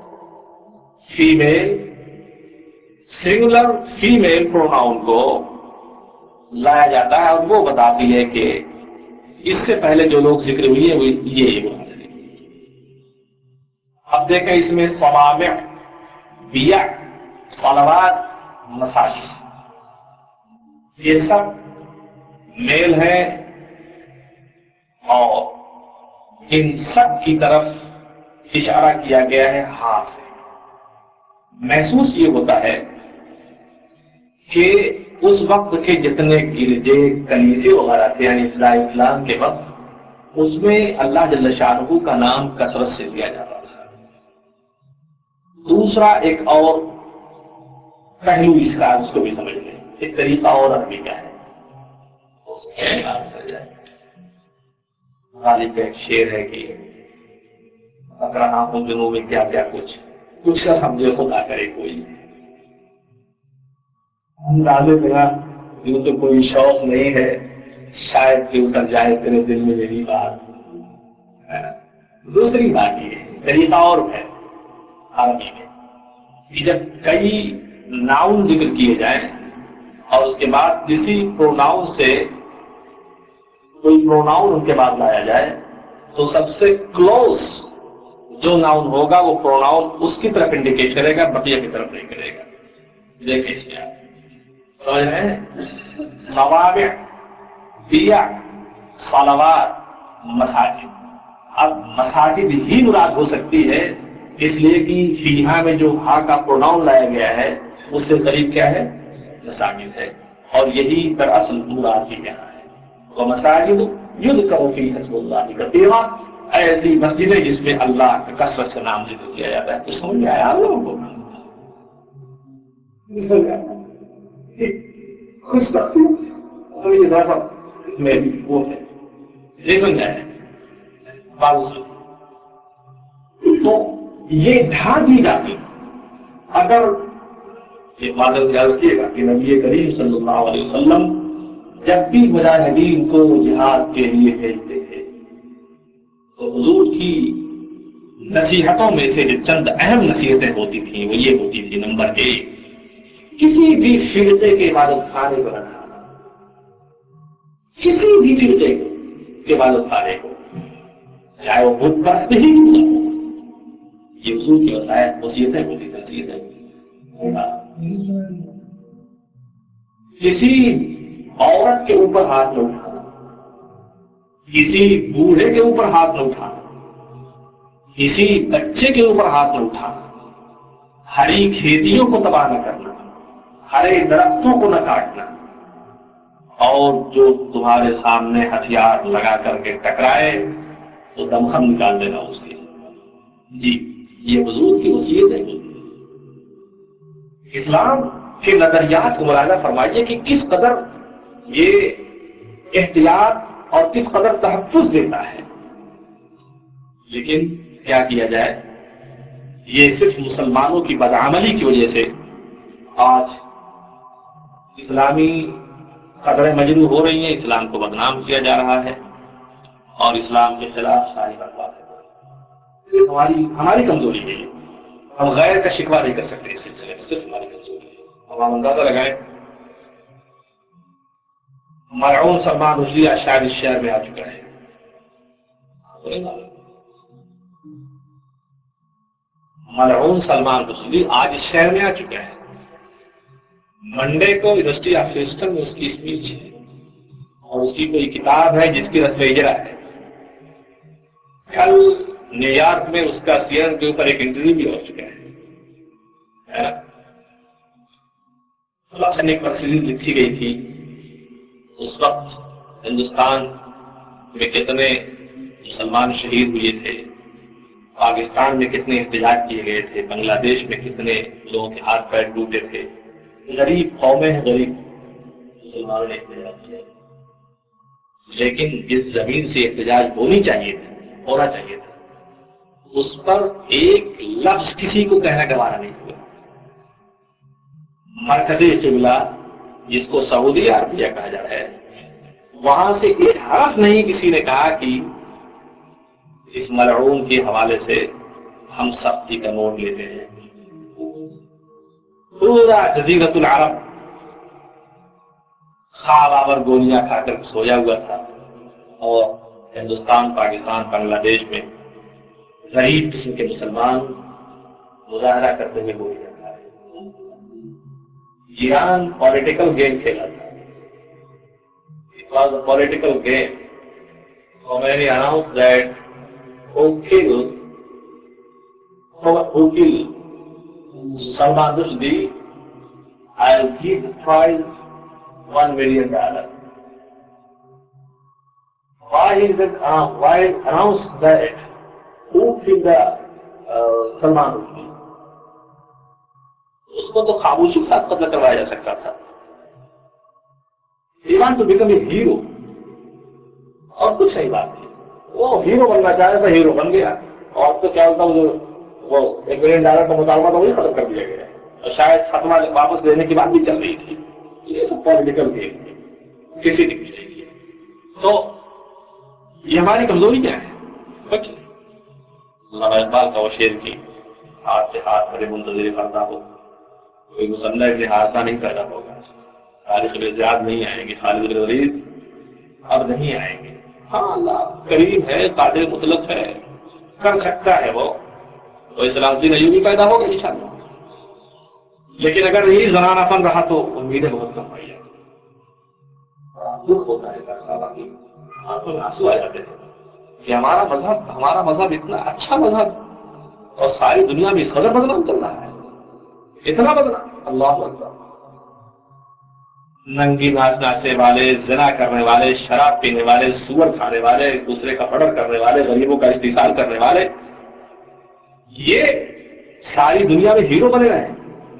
[SPEAKER 1] فیمیل سنگولر فیمیل پروناؤن کو لایا جاتا ہے اور وہ بتاتی ہے کہ اس سے پہلے جو لوگ ذکر ہوئی ہیں وہ یہ مراد ہے. اب دیکھیں اس میں صوامع، بیع، صلوات، مساجد یہ سب میل ہیں، اور ان سب کی طرف اشارہ کیا گیا ہے ہاں سے. محسوس یہ ہوتا ہے کہ اس وقت کے جتنے گرجے کلیسے وغیرہ تھے یعنی ابتداء اسلام کے وقت، اس میں اللہ جل شانہ کا نام کثرت سے لیا جاتا تھا. دوسرا ایک اور پہلو اس کا اس کو بھی سمجھ لیں، ایک طریقہ اور عربی کا ہے. غالب کا ایک شعر ہے کہ بک رہا ہوں جنوب میں کیا کیا کچھ کچھ کا سمجھے خدا کرے کوئی. اندازے میرا یوں تو کوئی شوق نہیں ہے، شاید کہ اتر جائے تیرے دل میں میری بات. دوسری بات یہ طریقہ اور ہے عربی میں کہ جب کئی ناؤن ذکر کیے جائیں اور اس کے بعد کسی پروناؤن سے کوئی پروناؤن ان کے بعد لایا جائے تو سب سے کلوز جو ناؤن ہوگا وہ پروناؤن اس کی طرف انڈیکیٹ کرے گا، بقیہ کی طرف نہیں کرے گا. دیکھیں اس میں آپ سمجھ رہے ہیں. صوابع، بیع، صلوات، مساجد. اب مساجد ہی مراد ہو سکتی ہے اس لیے کہ فیہا میں جو ہا کا پروناؤن لایا گیا ہے اس سے قریب کیا ہے؟ مساجد ہے، اور یہی دراصل مراد بھی یہاں ہے. وہ مساجد یذکر فیہا اسم اللہ کثیرا، ایسی مسجد ہے جس میں اللہ کا کثرت سے نام ذکر کیا جاتا ہے. تو سمجھ میں آیا آپ لوگوں کو؟ خوش رکھتی اور یہ دفعہ اس میں وہ ہے یہ سمجھا ہے بات. تو یہ ڈھا دی جاتی اگر یہ معذرت یاد رکھیے گا کہ نبی کریم صلی اللہ علیہ وسلم جب بھی مجاہدین کو جہاد کے لیے بھیجتے تھے تو حضور کی نصیحتوں میں سے جو چند اہم نصیحتیں ہوتی تھیں وہ یہ ہوتی تھی: نمبر ایک، کسی بھی فرقے کے عبادت خانے کو نہ کھانا، کسی بھی فرقے کے عبادت خانے کو، چاہے وہ بت پرست ہی کیوں نہ ہو. یہ حضور کی وصایت وصیتیں ہوتی تھیں، نصیحتیں ہوتی تھیں. کسی عورت کے اوپر ہاتھ نہ اٹھانا، کسی بوڑھے کے اوپر ہاتھ نہ اٹھانا، کسی بچے کے اوپر ہاتھ نہ اٹھانا، ہری کھیتیوں کو تباہ نہ کرنا، ہرے درختوں کو نہ کاٹنا، اور جو تمہارے سامنے ہتھیار لگا کر کے ٹکرائے تو دمخم نکال دینا اس کے. جی یہ حضور کی وصیت ہے. اسلام کے نظریات کو مراجعہ فرمائیے کہ کس قدر یہ احتیاط اور کس قدر تحفظ دیتا ہے. لیکن کیا کیا جائے، یہ صرف مسلمانوں کی بدعملی کی وجہ سے آج اسلامی قدریں مجروح ہو رہی ہیں، اسلام کو بدنام کیا جا رہا ہے اور اسلام کے خلاف ساری بکواسیں ہو رہی ہیں. ہماری ہماری کمزوری ہے. ہم غیر کا شکوہ نہیں کر سکتے اس سلسلے میں، صرف ہماری کمزوری ہے. اب ہم اندازہ لگائیں ملعون سلمان رشدی آج شاید اس شہر میں آ چکا ہے. ملعون سلمان رشدی آج اس شہر میں آ چکا ہے. منڈے کو یونیورسٹی آف ہیوسٹن میں اس کی اسپیچ ہے اور اس کی کوئی کتاب ہے جس کی رسم اجرا ہے. کل نیو یارک میں اس کا سی این کے اوپر ایک انٹرویو بھی ہو چکا ہے. ایک سیریز لکھی گئی تھی اس وقت ہندوستان میں کتنے مسلمان شہید ہوئے تھے، پاکستان میں کتنے احتجاج کیے گئے تھے، بنگلہ دیش میں کتنے لوگوں کے ہاتھ پیر ٹوٹے تھے. غریب قومیں ہیں، غریب مسلمانوں نے احتجاج کیا، لیکن جس زمین سے احتجاج ہونی چاہیے تھا ہونا چاہیے تھا اس پر ایک لفظ کسی کو کہنا گوارا نہیں ہوا. مرکزی قبلہ جس کو سعودی عربیہ کہا جا رہا ہے، وہاں سے ایک حرف نہیں کسی نے کہا کہ اس ملعون کے حوالے سے ہم سختی کا نوٹ لیتے ہیں. پورا جزیرۃ العرب خواب آور گولیاں کھا کر سویا ہوا تھا اور ہندوستان، پاکستان، بنگلہ دیش میں غریب قسم کے مسلمان مظاہرہ کرتے ہوئے گولیاں کھا رہے. ایران پولیٹیکل گیم کھیلا تھا. It was a political game. Khomeini announced that who kill who kill Salman Rushdie, I'll give the prize one million dollars. Why is it? Uh, why announced that who killed the uh, Salman Rushdie? اس کو تو خاموشی کے ساتھ قتل کروایا جا سکتا تھا. He wants to become a hero. اور کچھ صحیح بات نہیں، وہ ہیرو بننا چاہ رہا تھا، ہیرو بن گیا. اور تو کیا ہوتا ہے وہ ایک ملین ڈالر کا مطالبہ تو وہی ختم کر دیا گیا اور شاید فتوا واپس لینے کی بات بھی چل رہی تھی. یہ سب پولیٹیکل گیم ہے، کسی نے کچھ نہیں کیا. تو یہ ہماری کمزوری کیا ہے؟ کچھ نہیں. علامہ اقبال کا وہ شعر کی ہاتھ سے ہاتھ بڑے منتظر کرتا ہو، کوئی مسلح ابن حادثہ نہیں پیدا ہوگا، تاریخ میں زیاد نہیں آئیں گے، خالد بن ولید اب نہیں آئیں گے. ہاں اللہ کریم ہے، قادر مطلق ہے، کر سکتا ہے وہ، تو اسلام الدین ایوبی پیدا ہوگا انشاءاللہ. لیکن اگر یہی زنانہ فن رہا تو امیدیں بہت کم پائی جائیں. دکھ ہوتا ہے آنکھوں میں آنسو آ جاتے ہیں کہ ہمارا مذہب ہمارا مذہب اتنا اچھا مذہب اور ساری دنیا میں اس قدر بدنام چل رہا ہے، اتنا بدنام. اللہ اکبر. ننگی ناچ ناچنے والے، زنا کرنے والے، شراب پینے والے، سور کھانے والے، ایک دوسرے کا مرڈر کرنے والے، غریبوں کا استحصال کرنے والے، یہ ساری دنیا میں ہیرو بنے رہے ہیں.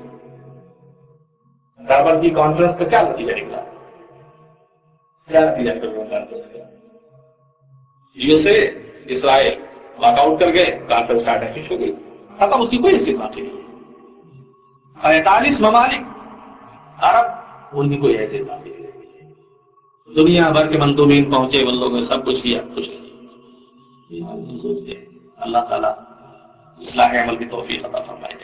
[SPEAKER 1] ڈربن کی کانفرنس کا کیا نتیجہ نکلا؟ کیا نتیجہ نکلا کانفرنس کا؟ یو ایس اے اسرائیل واک آؤٹ کر گئے، کانفرنس کا ڈیفش ہو گئی، ختم، اس کی کوئی حیثیت باقی نہیں ہے. پینتالیس ممالک عرب، ان کی کوئی حیثیت باقی نہیں ہے. دنیا بھر کے مندوبین پہنچے، ان لوگوں نے سب کچھ کیا، کچھ نہیں. اللہ تعالیٰ اصلاح عمل کی توفیق عطا فرمائے.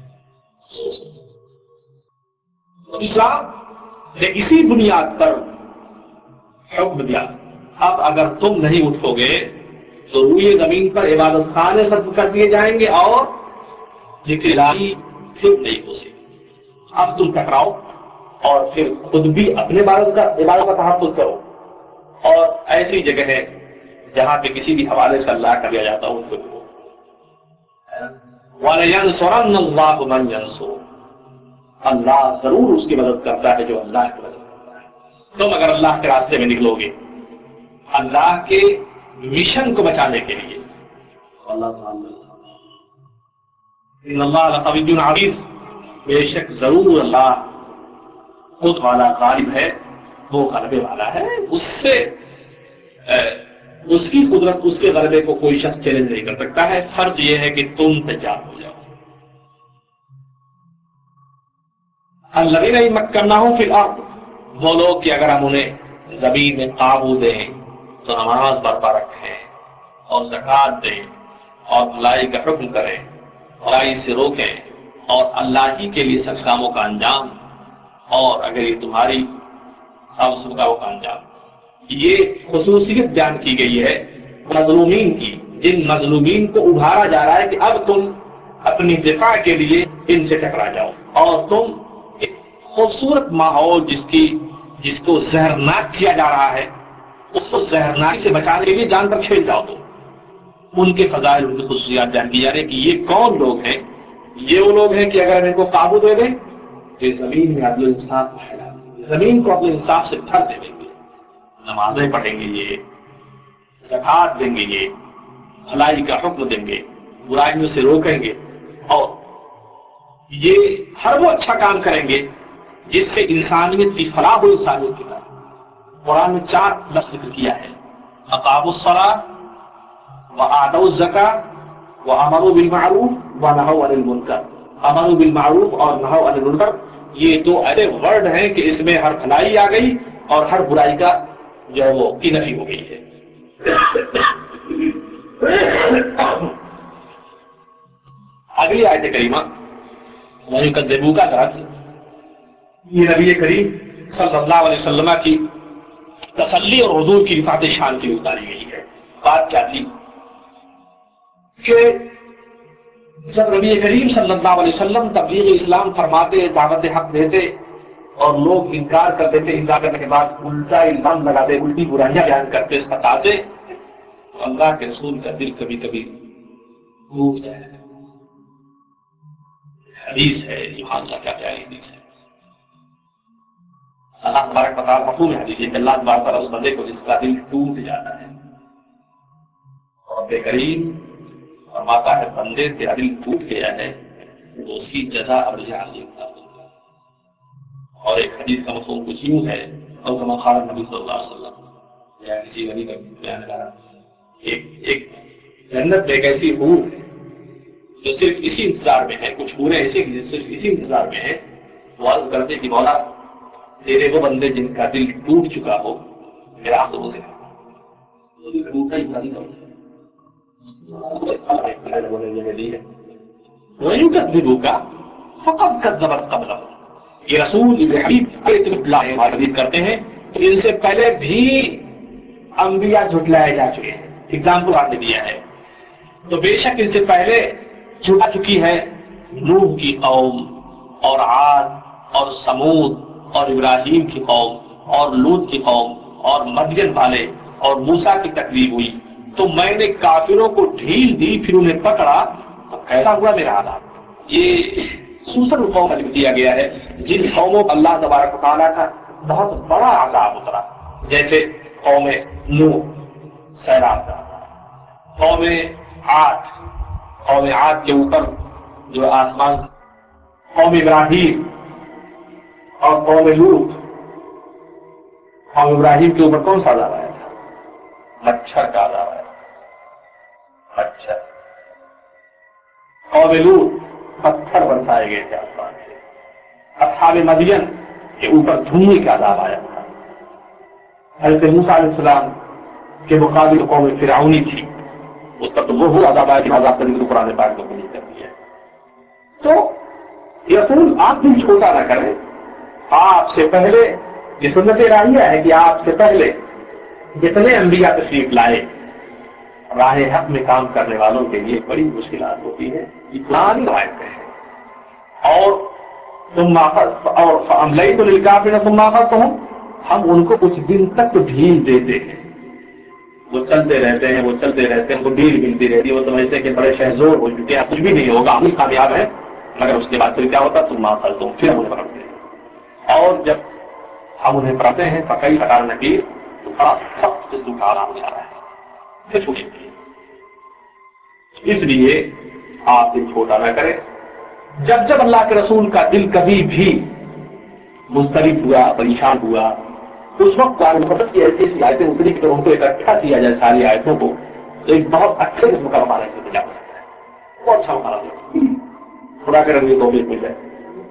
[SPEAKER 1] اسلام نے اسی بنیاد پر حکم دیا، اب اگر تم نہیں اٹھو گے تو روئے زمین پر عبادت خانے ختم کر دیے جائیں گے اور ذکر الہی پھر نہیں ہو سکے. اب تم ٹکراؤ اور پھر خود بھی اپنے عبادت کا عبادت کا تحفظ کرو، اور ایسی جگہ ہے جہاں پہ کسی بھی حوالے سے اللہ کا لیا جاتا ہو اس کو. وَلَيَنْصُرَنَّ اللَّهُ مَنْ يَنْصُرُهُ، اللہ ضرور اس کی مدد کرتا ہے جو اللہ کی مدد کرتا ہے. تم اگر اللہ کے راستے میں نکلو گے اللہ کے مشن کو بچانے کے لیے، اللہ تعالیٰ ان اللہ لقوی عزیز، بے شک ضرور اللہ خود والا غالب ہے، وہ غلبے والا ہے. اس سے اس کی قدرت، اس کے غلبے کو کوئی شخص چیلنج نہیں کر سکتا ہے. فرض یہ ہے کہ تم تیار ہو جاؤ. الذین ان مکناہم فی الارض، وہ لوگ کہ اگر ہم انہیں زمین میں قابو دیں تو نماز برپا رکھیں اور زکوٰۃ دیں اور بھلائی کا حکم کریں، برائی سے روکیں اور اللہ ہی کے لیے سب کاموں کا انجام، اور اگر یہ تمہاری اب سب کاموں کا انجام. یہ خصوصیت بیان کی گئی ہے مظلومین کی، جن مظلومین کو ابھارا جا رہا ہے کہ اب تم اپنی دفاع کے لیے ان سے ٹکرا جاؤ، اور تم خوبصورت ماحول جس کی جس کو زہرناک کیا جا رہا ہے اس کو زہرناکی سے بچانے کے لیے جان پر کھیل جاؤ. تو ان کے فضائل، ان کی خصوصیات جان کی جا رہی ہے کہ یہ کون لوگ ہیں. یہ وہ لوگ ہیں کہ اگر ان کو قابو دے دیں تو یہ زمین میں عدل و انصاف کو پھیلا دیں گے، زمین کو عدل و انصاف سے بھر دیں گے. نمازیں پڑھیں گے، یہ زکوٰۃ دیں گے، یہ بھلائی کا حکم دیں گے، برائیوں سے روکیں گے، اور یہ ہر وہ اچھا کام کریں گے جس سے انسانیت کی فلاح و انسانیت کی فلاح. قرآن میں چار لفظ ذکر کیا ہے: اقاموا الصلاۃ وآتوا الزکاۃ وامروا بالمعروف ونہوا عن المنکر. امروا بالمعروف اور نہوا عن المنکر، یہ دو ایسے ورڈ ہیں کہ اس میں ہر بھلائی آ گئی اور ہر برائی کا جو ہے وہ کی نفی ہو گئی ہے. اگلی آیت کریمہ وَيُكَذِّبُوكَ کا درس، یہ نبی کریم صلی اللہ علیہ وسلم کی تسلی اور حضور کی رفعت شان کی اتاری گئی ہے. بات کیا تھی کہ جب نبی کریم صلی اللہ علیہ وسلم تبلیغ اسلام فرماتے، دعوت حق دیتے اور لوگ انکار کرتے تھے، انکار کرنے کے بعد الٹا الزام لگاتے، الٹی برائیاں بیان کرتے، ستاتے، تو اللہ کے رسول کا دل کبھی کبھی ٹوٹ جائے. حدیث ہے، سبحان اللہ، کیا پیاری حدیث ہے. اللہ تبارک و تعالیٰ مفہوم حدیث ہے کہ اللہ تبارک و تعالیٰ اس بندے کو جس کا دل ٹوٹ جاتا ہے، اور بے کریم فرماتا ہے بندے تیرا دل ٹوٹ گیا ہے تو اس کی جزا اب یہ عظیم کر دوں گا. اور ایک حدیث کا مفہوم کچھ یوں ہے، اور کما قال نبی صلی اللہ علیہ وسلم، یا کسی ولی کا بیان کرا، ایک ایک جنت میں ایک ایسی حور ہے جو صرف اسی انتظار میں ہے، کچھ حوریں ایسی کہ صرف اسی انتظار میں ہے وہ عرض کرتے کہ مولا تیرے وہ بندے جن کا دل ٹوٹ چکا ہو میرا آنکھوں سے ٹوٹا ہی بند کر. کا فقط کذبت قبلہ، یہ رسول ابن حبیب کرتے ہیں کہ ان سے پہلے بھی انبیاء جھٹلائے جا چکے ہیں. ایگزامپل آپ نے دیا ہے. تو بے شک ان سے پہلے جھٹا چکی ہے نوح کی قوم اور عاد اور سمود اور ابراہیم کی قوم اور لوط کی قوم اور مدین والے اور موسیٰ کی تکذیب ہوئی. تو میں نے کافروں کو ڈھیل دی، پھر انہیں پکڑا تو کیسا ہوا میرا عذاب. یہ سوسن قوم کا دیا گیا ہے جن قوموں پر اللہ تبارک و تعالیٰ کا بہت بڑا عذاب اترا، جیسے قوم نوح سیلاب کا، قوم عاد قوم عاد کے اوپر جو آسمان، قوم ابراہیم اور قوم لوط. قوم ابراہیم کے اوپر کون سا عذاب آیا تھا؟ مچھر کا عذاب آیا تھا، مچھر. قوم لوط پتھر برسائے گئے تھے آسمان سے. اصحاب مدین کے اوپر دھوئے کا عذاب آیا تھا. حضرت موسیٰ علیہ السلام کے مقابل قوم فرعونی تھی، اس پر تو وہ عذاب آیا کہ عذاب کرنے کو قرآن پاک میں نہیں کر دیا. تو رسول آپ بھی چھوٹا نہ کریں. آپ سے پہلے یہ سنت راہیہ ہے کہ آپ سے پہلے جتنے انبیاء تشریف لائے، راہ حق میں کام کرنے والوں کے لیے بڑی مشکلات ہوتی ہے. یہ پرانی روایتیں ہیں. اور تم اور فَأَمْلَيْتُ لِلْكَافِرِينَ ثُمَّ أَخَذْتُهُمْ، ہم ان کو کچھ دن تک تو ڈھیل دیتے ہیں. وہ چلتے رہتے ہیں وہ چلتے رہتے ہیں ان کو ڈھیل ملتی رہتی ہے. وہ سمجھتے ہیں کہ بڑے شہزور ہو چکے ہیں، کچھ بھی نہیں ہوگا، ہم ہی کامیاب ہیں. مگر اس کے بعد پھر کیا ہوتا؟ تم أَخَذْتُهُمْ، پھر ہم انہیں پکڑتے ہیں. اور جب ہم انہیں پکڑتے ہیں فَكَيْفَ كَانَ نَكِيرِ، تو بڑا سخت قسم کا عذاب ہو جاتا ہے. اس لیے آپ دل چھوٹا نہ کریں. جب جب اللہ کے رسول کا دل کبھی بھی مضطرب ہوا، پریشان ہوا، اس وقت قرآن مقدس کی ایسی ایسی آیتیں اتری کہ ان کو اکٹھا کیا جائے ساری آیتوں کو، تو ایک بہت اچھے قسم کا ہمارا سے جا سکتا ہے. بہت اچھا ہمارا خدا کے رنگ کو بھی مل جائے.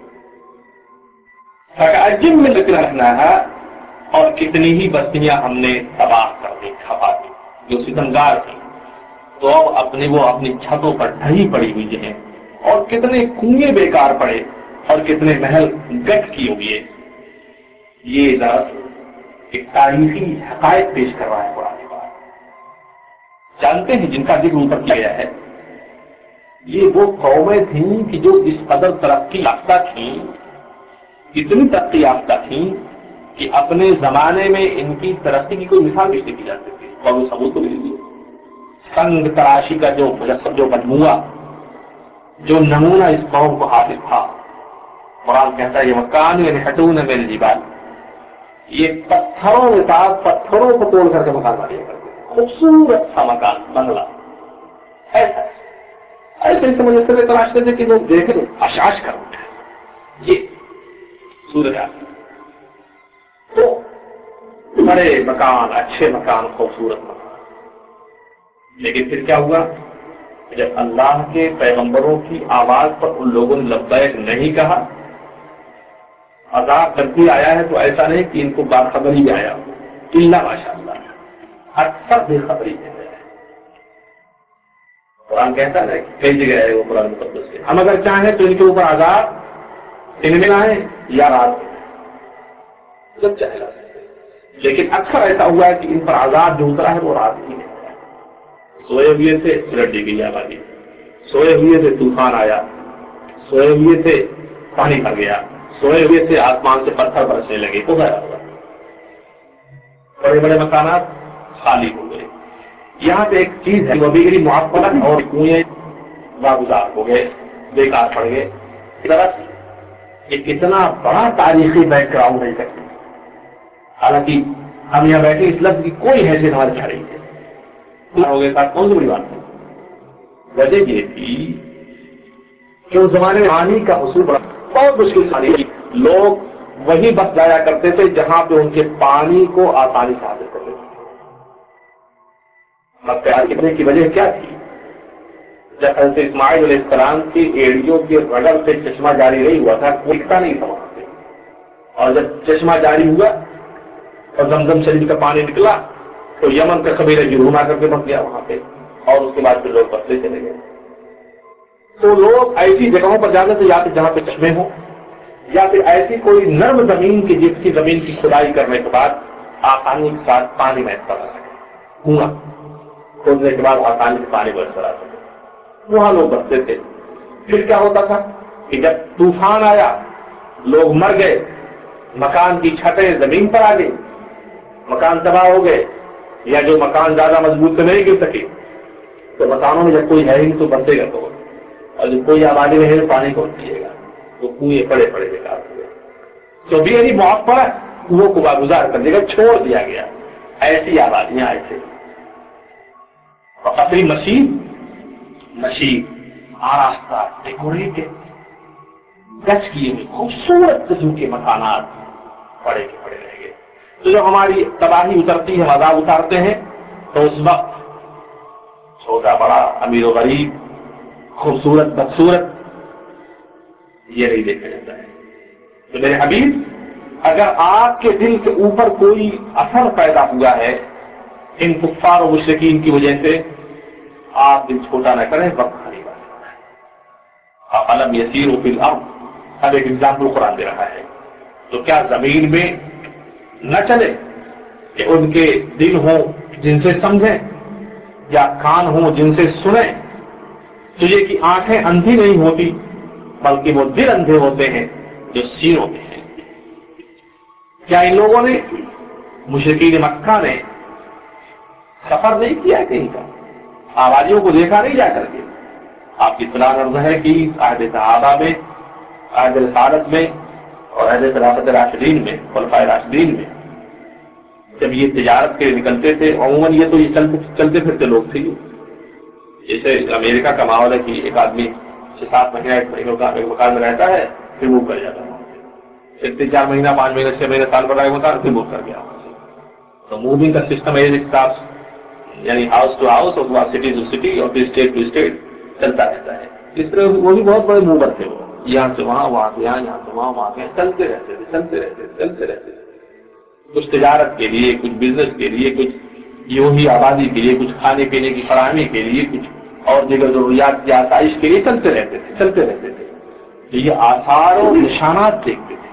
[SPEAKER 1] عجم میں ذکر رکھنا ہے، اور کتنی ہی بستیاں ہم نے تباہ کر دی، کھپا دی جو ستمگار تھی، تو اب اپنی وہ اپنی چھتوں پر ڈھہی پڑی ہوئی ہیں. اور کتنے کنویں بیکار پڑے اور کتنے محل گٹ کیے ہوئے. یہ ذرا ایک تاریخی حقائق پیش کر رہا ہے قرآن پاک. جانتے ہیں جن کا ذکر اوپر کیا گیا ہے، یہ وہ قومیں تھیں کہ جو اس قدر ترقی یافتہ تھیں، اتنی ترقی یافتہ تھیں کہ اپنے زمانے میں ان کی ترقی کی کوئی مثال پیش نہیں کی جا سکتی. قوم ثمود کو بھی سنگ تراشی کا جو مجسم، جو مجموعہ، جو نمونہ اس قوم کو حاصل تھا، قرآن کہتا ہے یہ مکان ينحتون من الجبال، یہ پتھروں کے ساتھ پتھروں کو توڑ کر کے مکان بنایا کرتے ہیں. خوبصورت سا مکان، بنگلہ ایسا ایسے ایسے مجسمے تراشتے تھے کہ لوگ دیکھیں تو اشاش کر اٹھے. یہ صورت تو بڑے مکان، اچھے مکان، خوبصورت مکان. لیکن پھر کیا ہوا؟ جب اللہ کے پیغمبروں کی آواز پر ان لوگوں نے لبیک نہیں کہا، عذاب جب بھی آیا ہے تو ایسا نہیں کہ ان کو باخبری بھی آیا ہو، الا ماشاء اللہ اکثر بے خبری ہے. قرآن کہتا ہے کئی جگہ ہے وہ قرآن مقدس کے، ہم اگر چاہیں تو ان کے اوپر عذاب دن میں آئے یا رات میں، جب چاہے لا سکتے. لیکن اکثر ایسا ہوا ہے کہ ان پر عذاب جو اترا ہے وہ رات ہی میں. سوئے ہوئے تھے الٹ گئی آبادی، سوئے ہوئے تھے طوفان آیا، سوئے ہوئے تھے پانی بھر گیا، سوئے ہوئے تھے آسمان سے پتھر برسنے لگے، ہو گیا ہوا. بڑے بڑے مکانات خالی ہو گئے. یہاں پہ ایک چیز ہے وہ بگڑی معطلہ اور کنویں واگزار ہو گئے، بیکار پڑ گئے. دراصل ایک اتنا بڑا تاریخی بیک گراؤنڈ ہے. حالانکہ ہم یہاں بیٹھے اس لفظ کی کوئی حیثیت ہماری جا رہی ہے ہو گئے ساتھ، کون سی بڑی بات ہے؟ وجہ یہ تھی کہ اس زمانے میں پانی کا حصول بڑا بہت مشکل پانی تھی. لوگ وہی بس جایا کرتے تھے جہاں پہ ان کے پانی کو آسانی سے حاصل کرتے تھے. پیار کرنے کی وجہ کیا تھی؟ جب حضرت اسماعیل علیہ السلام کی ایڑیوں کے رگڑ سے چشمہ جاری نہیں ہوا تھا، کوئی دکھتا نہیں تھا وہاں پہ. اور جب چشمہ جاری ہوا اور زمزم شریف کا پانی نکلا تو یمن کا قبیلہ جرہم آ کر کے بس گیا وہاں پہ، اور اس کے بعد پھر لوگ بستے چلے گئے. تو لوگ ایسی جگہوں پر جاتے تھے یا پھر جہاں پہ چشمے ہوں یا پھر ایسی کوئی نرم زمین کی جس کی زمین کی کھدائی کرنے کے بعد آسانی کے ساتھ پانی محسوس کر سکے, کنواں کھودنے کے بعد آسانی سے پانی محسوس کرا سکے, وہاں لوگ بستے تھے. پھر کیا ہوتا تھا کہ جب طوفان آیا, لوگ مر گئے, مکان کی چھتیں زمین پر آ گئی, مکان تباہ ہو گئے, یا جو مکان زیادہ مضبوط سے نہیں گر سکے, تو مکانوں میں جب کوئی ہے ہی تو بسے گا تو, اور جب کوئی آبادی میں ہے تو پانی کون پیے گا, وہ کنویں پڑے پڑے بیکار ہوئے. تو بھی یعنی بہت پڑا کنووں کو گزار کر دے گا, چھوڑ دیا گیا. ایسی آبادیاں آئے تھے. اور اپنی مسیح مسیح آراستہ ڈیکوریٹڈ گچ کیے ہوئے خوبصورت قسم کے مکانات پڑے کے پڑے رہ گئے. تو جب ہماری تباہی اترتی ہے, عذاب اتارتے ہیں, تو اس وقت چھوٹا بڑا امیر و غریب خوبصورت بدصورت یہ نہیں دیکھا جاتا ہے. تو میرے حبیب, اگر آپ کے دل کے اوپر کوئی اثر پیدا ہوا ہے ان کفار و مشرکین کی وجہ سے, آپ دل چھوٹا نہ کریں, وقت قریب آنے والا ہے. علم یسیروا فی الارض, اب ایک ایگزامپل قرآن دے رہا ہے. تو کیا زمین میں نہ چلے کہ ان کے دل ہوں جن سے سمجھیں, یا کان ہوں جن سے سنیں, تو یہ کہ آنکھیں اندھی نہیں ہوتی بلکہ وہ دل اندھے ہوتے ہیں جو سینوں میں ہیں. کیا ان لوگوں نے, مشرکین مکہ نے, سفر نہیں کیا کہیں کا, آبادیوں کو دیکھا نہیں جا کر کے؟ آپ کی اطلاع عرض ہے کہ عہد صحابہ میں, عہد رسالت میں اور عہد خلافت راشدین میں, خلفائے راشدین میں, جب یہ تجارت کے نکلتے تھے, عموماً یہ تو یہ چلتے چلتے پھرتے لوگ تھے. جیسے امریکہ کا ماحول ہے کہ ایک آدمی چھ سات مہینہ ایک مکان میں رہتا ہے, پھر موو کر جاتا ہے, ایک تین چار مہینہ پانچ مہینے چھ مہینے سال بھر مکان, پھر موو کر گیا. تو موونگ کا سسٹم ہے یعنی ہاؤس ٹو ہاؤس, اور سٹی ٹو سٹی, اور پھر اسٹیٹ ٹو اسٹیٹ چلتا رہتا ہے. اس طرح وہ بھی بہت بڑے موور تھے, وہ یہاں سے وہاں, وہاں سے یہاں, یہاں سے وہاں, وہاں سے چلتے رہتے تھے چلتے رہتے تھے چلتے رہتے تھے. کچھ تجارت کے لیے, کچھ بزنس کے لیے, کچھ یوں ہی آبادی کے لیے, کچھ کھانے پینے کی فراہمی کے لیے, کچھ اور دیگر ضروریات کی آسائش کے لیے چلتے رہتے تھے چلتے رہتے تھے. تو یہ آثار و نشانات دیکھتے تھے,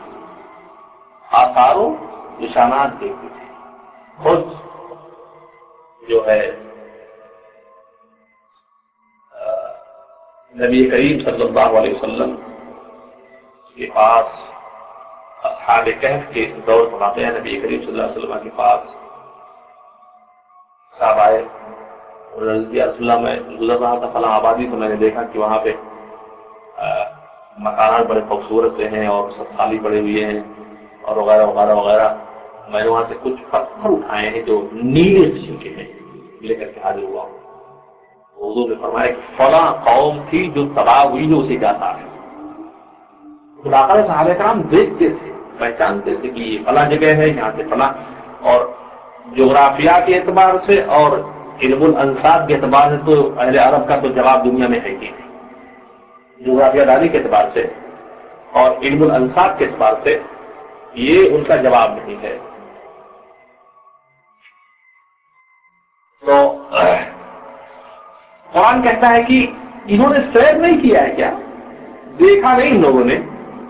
[SPEAKER 1] آثار و نشانات دیکھتے تھے. خود جو ہے نبی کریم صلی اللہ علیہ وسلم کے پاس اصحاب کہف کے دور کا واقعہ, نبی کریم صلی اللہ علیہ وسلم کے پاس صاحب آئے, رضی اللہ میں گزر رہا تھا فلاں آبادی, تو میں نے دیکھا کہ وہاں پہ مکانات بڑے خوبصورت سے ہیں اور سب خالی پڑے ہوئے ہیں اور وغیرہ وغیرہ وغیرہ. میں نے وہاں سے کچھ پتھر اٹھائے ہیں جو نیلے قسم کے ہیں, لے کر کے حاضر ہوا ہوں. حضور نے فرمایا کہ فلاں قوم تھی جو تباہ ہوئی ہے, اسے کیا تھا. خدا صحابہ کرام دیکھتے تھے, پہچانتے تھے کہ یہ فلاں جگہ ہے, یہاں سے فلاں, اور جغرافیہ کے اعتبار سے اور علم الانصاب کے اعتبار سے تو اہل عرب کا تو جواب دنیا میں ہے ہی نہیں. جغرافیہ دانی کے اعتبار سے اور علم الانصاب کے اعتبار سے یہ ان کا جواب نہیں ہے. تو قرآن کہتا ہے کہ انہوں نے سیر نہیں کیا ہے کیا, دیکھا نہیں ان لوگوں نے.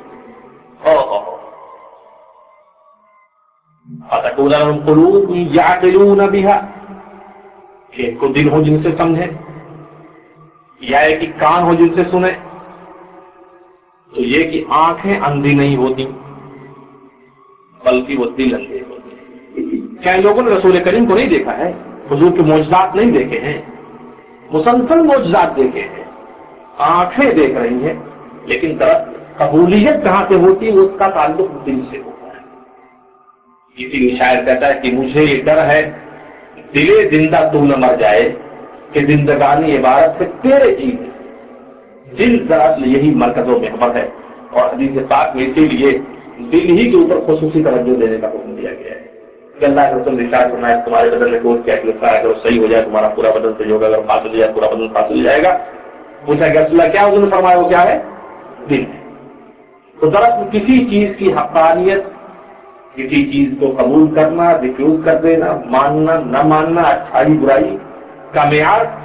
[SPEAKER 1] فَتَكُونَ لَهُمْ قُلُوبٌ يَعْقِلُونَ بِهَا, کہ ان کو دل ہو جن سے سمجھیں, یا ہے کہ کان ہو جن سے سنیں. تو یہ کہ آنکھیں اندھی نہیں ہوتی بلکہ وہ دل اندھے ہوتے ہیں. کیا ان لوگوں نے رسول کریم کو نہیں دیکھا ہے, حضور کے معجزات نہیں دیکھے ہیں, مسلسل معجزات دیکھے ہیں, آنکھیں دیکھ رہی ہیں, لیکن درست قبولیت کہاں سے ہوتی ہے, اس کا تعلق دل سے ہوتا ہے. کسی بھی شاعر کہتا ہے کہ مجھے یہ ڈر ہے دلے زندہ تو نہ مر جائے, کہ زندگانی عبارت ہے تیرے جی میں. دل دراصل یہی مرکز و محور ہے, اور حدیث پاک میں اسی لیے دل ہی کے اوپر خصوصی توجہ دینے کا حکم دیا گیا ہے. کہ اللہ کے رسول نے ارشاد فرمایا تمہارے بدن میں گوشت کیا لگتا ہے, اگر وہ صحیح ہو جائے تمہارا پورا بدن صحیح ہوگا, اگر فاسد ہو جائے پورا بدن فاسد ہو جائے گا. پوچھا کہ رسول اللہ کیا حضور نے فرمایا, وہ کیا ہے, دل ہے. تو دراصل کسی چیز کی حقانیت, کسی چیز کو قبول کرنا, ریفیوز کر دینا, ماننا نہ ماننا, اچھائی برائی کا معیار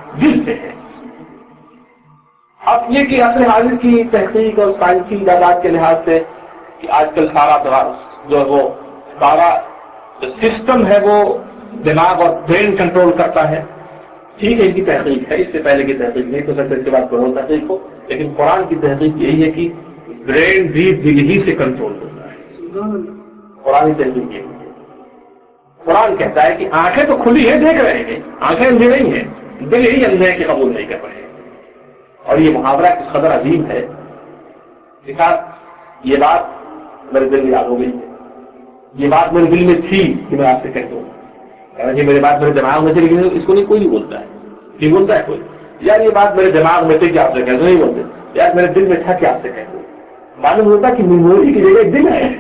[SPEAKER 1] دل سے ہے۔ اب یہ کہ عصر حاضر کی تحقیق اور سائنسی ایجادات کے لحاظ سے کہ آج کل سارا جو ہے وہ سارا سسٹم ہے وہ دماغ اور برین کنٹرول کرتا ہے، ٹھیک ہے، ان کی تحقیق ہے، اس سے پہلے کی تحقیق نہیں ہو سکتا، اس کے بعد کوئی تحقیق ہو، لیکن قرآن کی تحقیق یہی ہے کہ برین بھی دل ہی سے کنٹرول ہوتا ہے۔ قرآن کی تحقیق یہی ہے۔ قرآن کہتا ہے کہ آنکھیں تو کھلی ہیں، دیکھ رہے ہیں، آنکھیں اندھی نہیں ہیں، دل ہی اندھے کہ قبول نہیں کر رہے ہیں۔ اور یہ محاورہ کس قدر عظیم ہے، دیکھا یہ بات میرے دل میں یاد ہو گئی ہے، یہ بات میرے دل میں تھی کہ میں آپ سے کہہ دوں، یہ میرے بات میرے دماغ میں تھی لیکن اس کو نہیں کوئی نہیں بولتا ہے، نہیں بولتا ہے کوئی، یار یہ بات میرے دماغ میں تھی کہ آپ سے کہہ دوں، نہیں بولتے، یار میرے دل میں تھا کہ آپ سے کہہ دوں، معلوم ہوتا کہ میموری کی جگہ دل ہے۔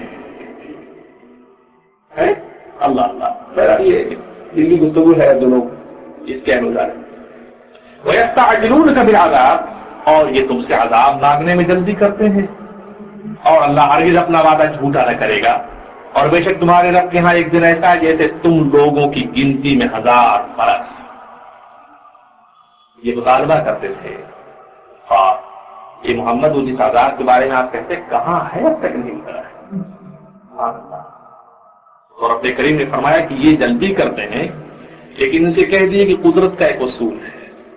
[SPEAKER 1] اللہ اللہ میرا یہ دل کی گفتگو ہے، جو لوگ اس کے انوسار ہے۔ وَيَسْتَعْجِلُونَكَ بِالْعَذَابِ، اور یہ تم سے عذاب مانگنے میں جلدی کرتے ہیں، اور اللہ ہرگز اپنا وعدہ جھوٹا نہ کرے گا، اور بے شک تمہارے رب کے ہاں ایک دن ایسا ہے جیسے تم لوگوں کی گنتی میں ہزار برس۔ یہ مطالبہ کرتے تھے، اور یہ محمد وہ جس عذاب کے بارے میں آپ کہتے کہاں ہے، اب تک نہیں ملا ہے۔ اور رب کریم نے فرمایا کہ یہ جلدی کرتے ہیں، لیکن ان سے کہہ دیے کہ قدرت کا ایک اصول ہے،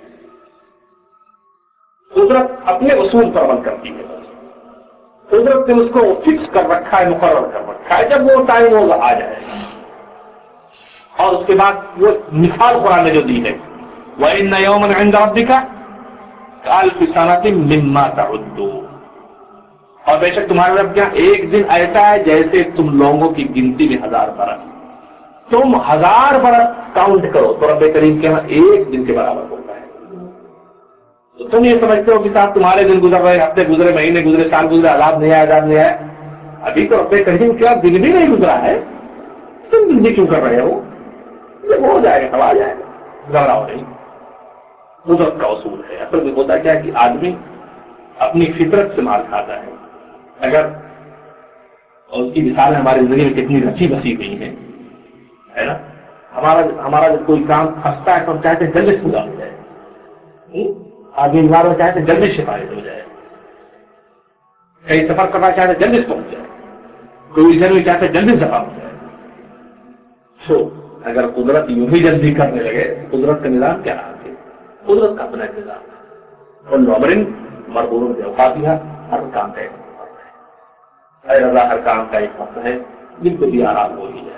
[SPEAKER 1] قدرت اپنے اصول پر عمل کرتی ہے، بس قدرت نے اس کو فکس کر رکھا ہے، مقرر کر رکھا ہے، جب وہ ٹائم ہوگا آ جائے گا۔ اور اس کے بعد وہ مثال قرآن نے جو دی ہے، وَإِنَّ يَوْمًا عِندَ رَبِّكَ كَأَلْفِ سَنَةٍ مِّمَّا تَعُدُّونَ، اور بے شک تمہارے رب کے یہاں ایک دن ایسا ہے جیسے تم لوگوں کی گنتی میں ہزار برس، تم ہزار برس کاؤنٹ کرو تو رب کریم کے یہاں ایک دن کے برابر ہوتا ہے۔ تو تم یہ سمجھتے ہو کہ صاحب تمہارے دن گزر رہے، ہفتے گزرے، مہینے گزرے، سال گزرے، عذاب نہیں آیا، عذاب نہیں آیا، ابھی تو رب کریم کے دن بھی نہیں گزرا ہے، تم جلدی کیوں کر رہے ہو؟ جب ہو جائے گا تب آ جائے گا، گھبراؤ نہیں۔ قدرت کا اصول ہے۔ اصل میں ہوتا کیا ہے کہ آدمی اپنی فطرت سے مال کھاتا ہے، اگر اور اس کی مثالیں ہماری زندگی میں کتنی رچی بسی ہوئی ہیں، ہے نا؟ ہمارا ہمارا جب کوئی کام پھنستا ہے تو ہم چاہتے ہیں جلدی پورا ہو جائے، آدمی بیمار میں چاہتے ہیں جلدی شفایت ہو جائے، کہیں سفر کرنا چاہتے ہیں جلدی سے پہنچ جائے، کوئی الجھن میں چاہتے ہیں جلدی دفاع ہو جائے۔ تو اگر قدرت یوں ہی جلدی کرنے لگے، قدرت کا نظام کیا ہے؟ قدرت کا اپنا نظام ہے، اور نومرن مربوط اوقات ہے، ہر کام کا ایک وقت ہے، اے رضا ہر کام کا ایک وقت ہے، بالکل بھی آرام ہو ہی جائے۔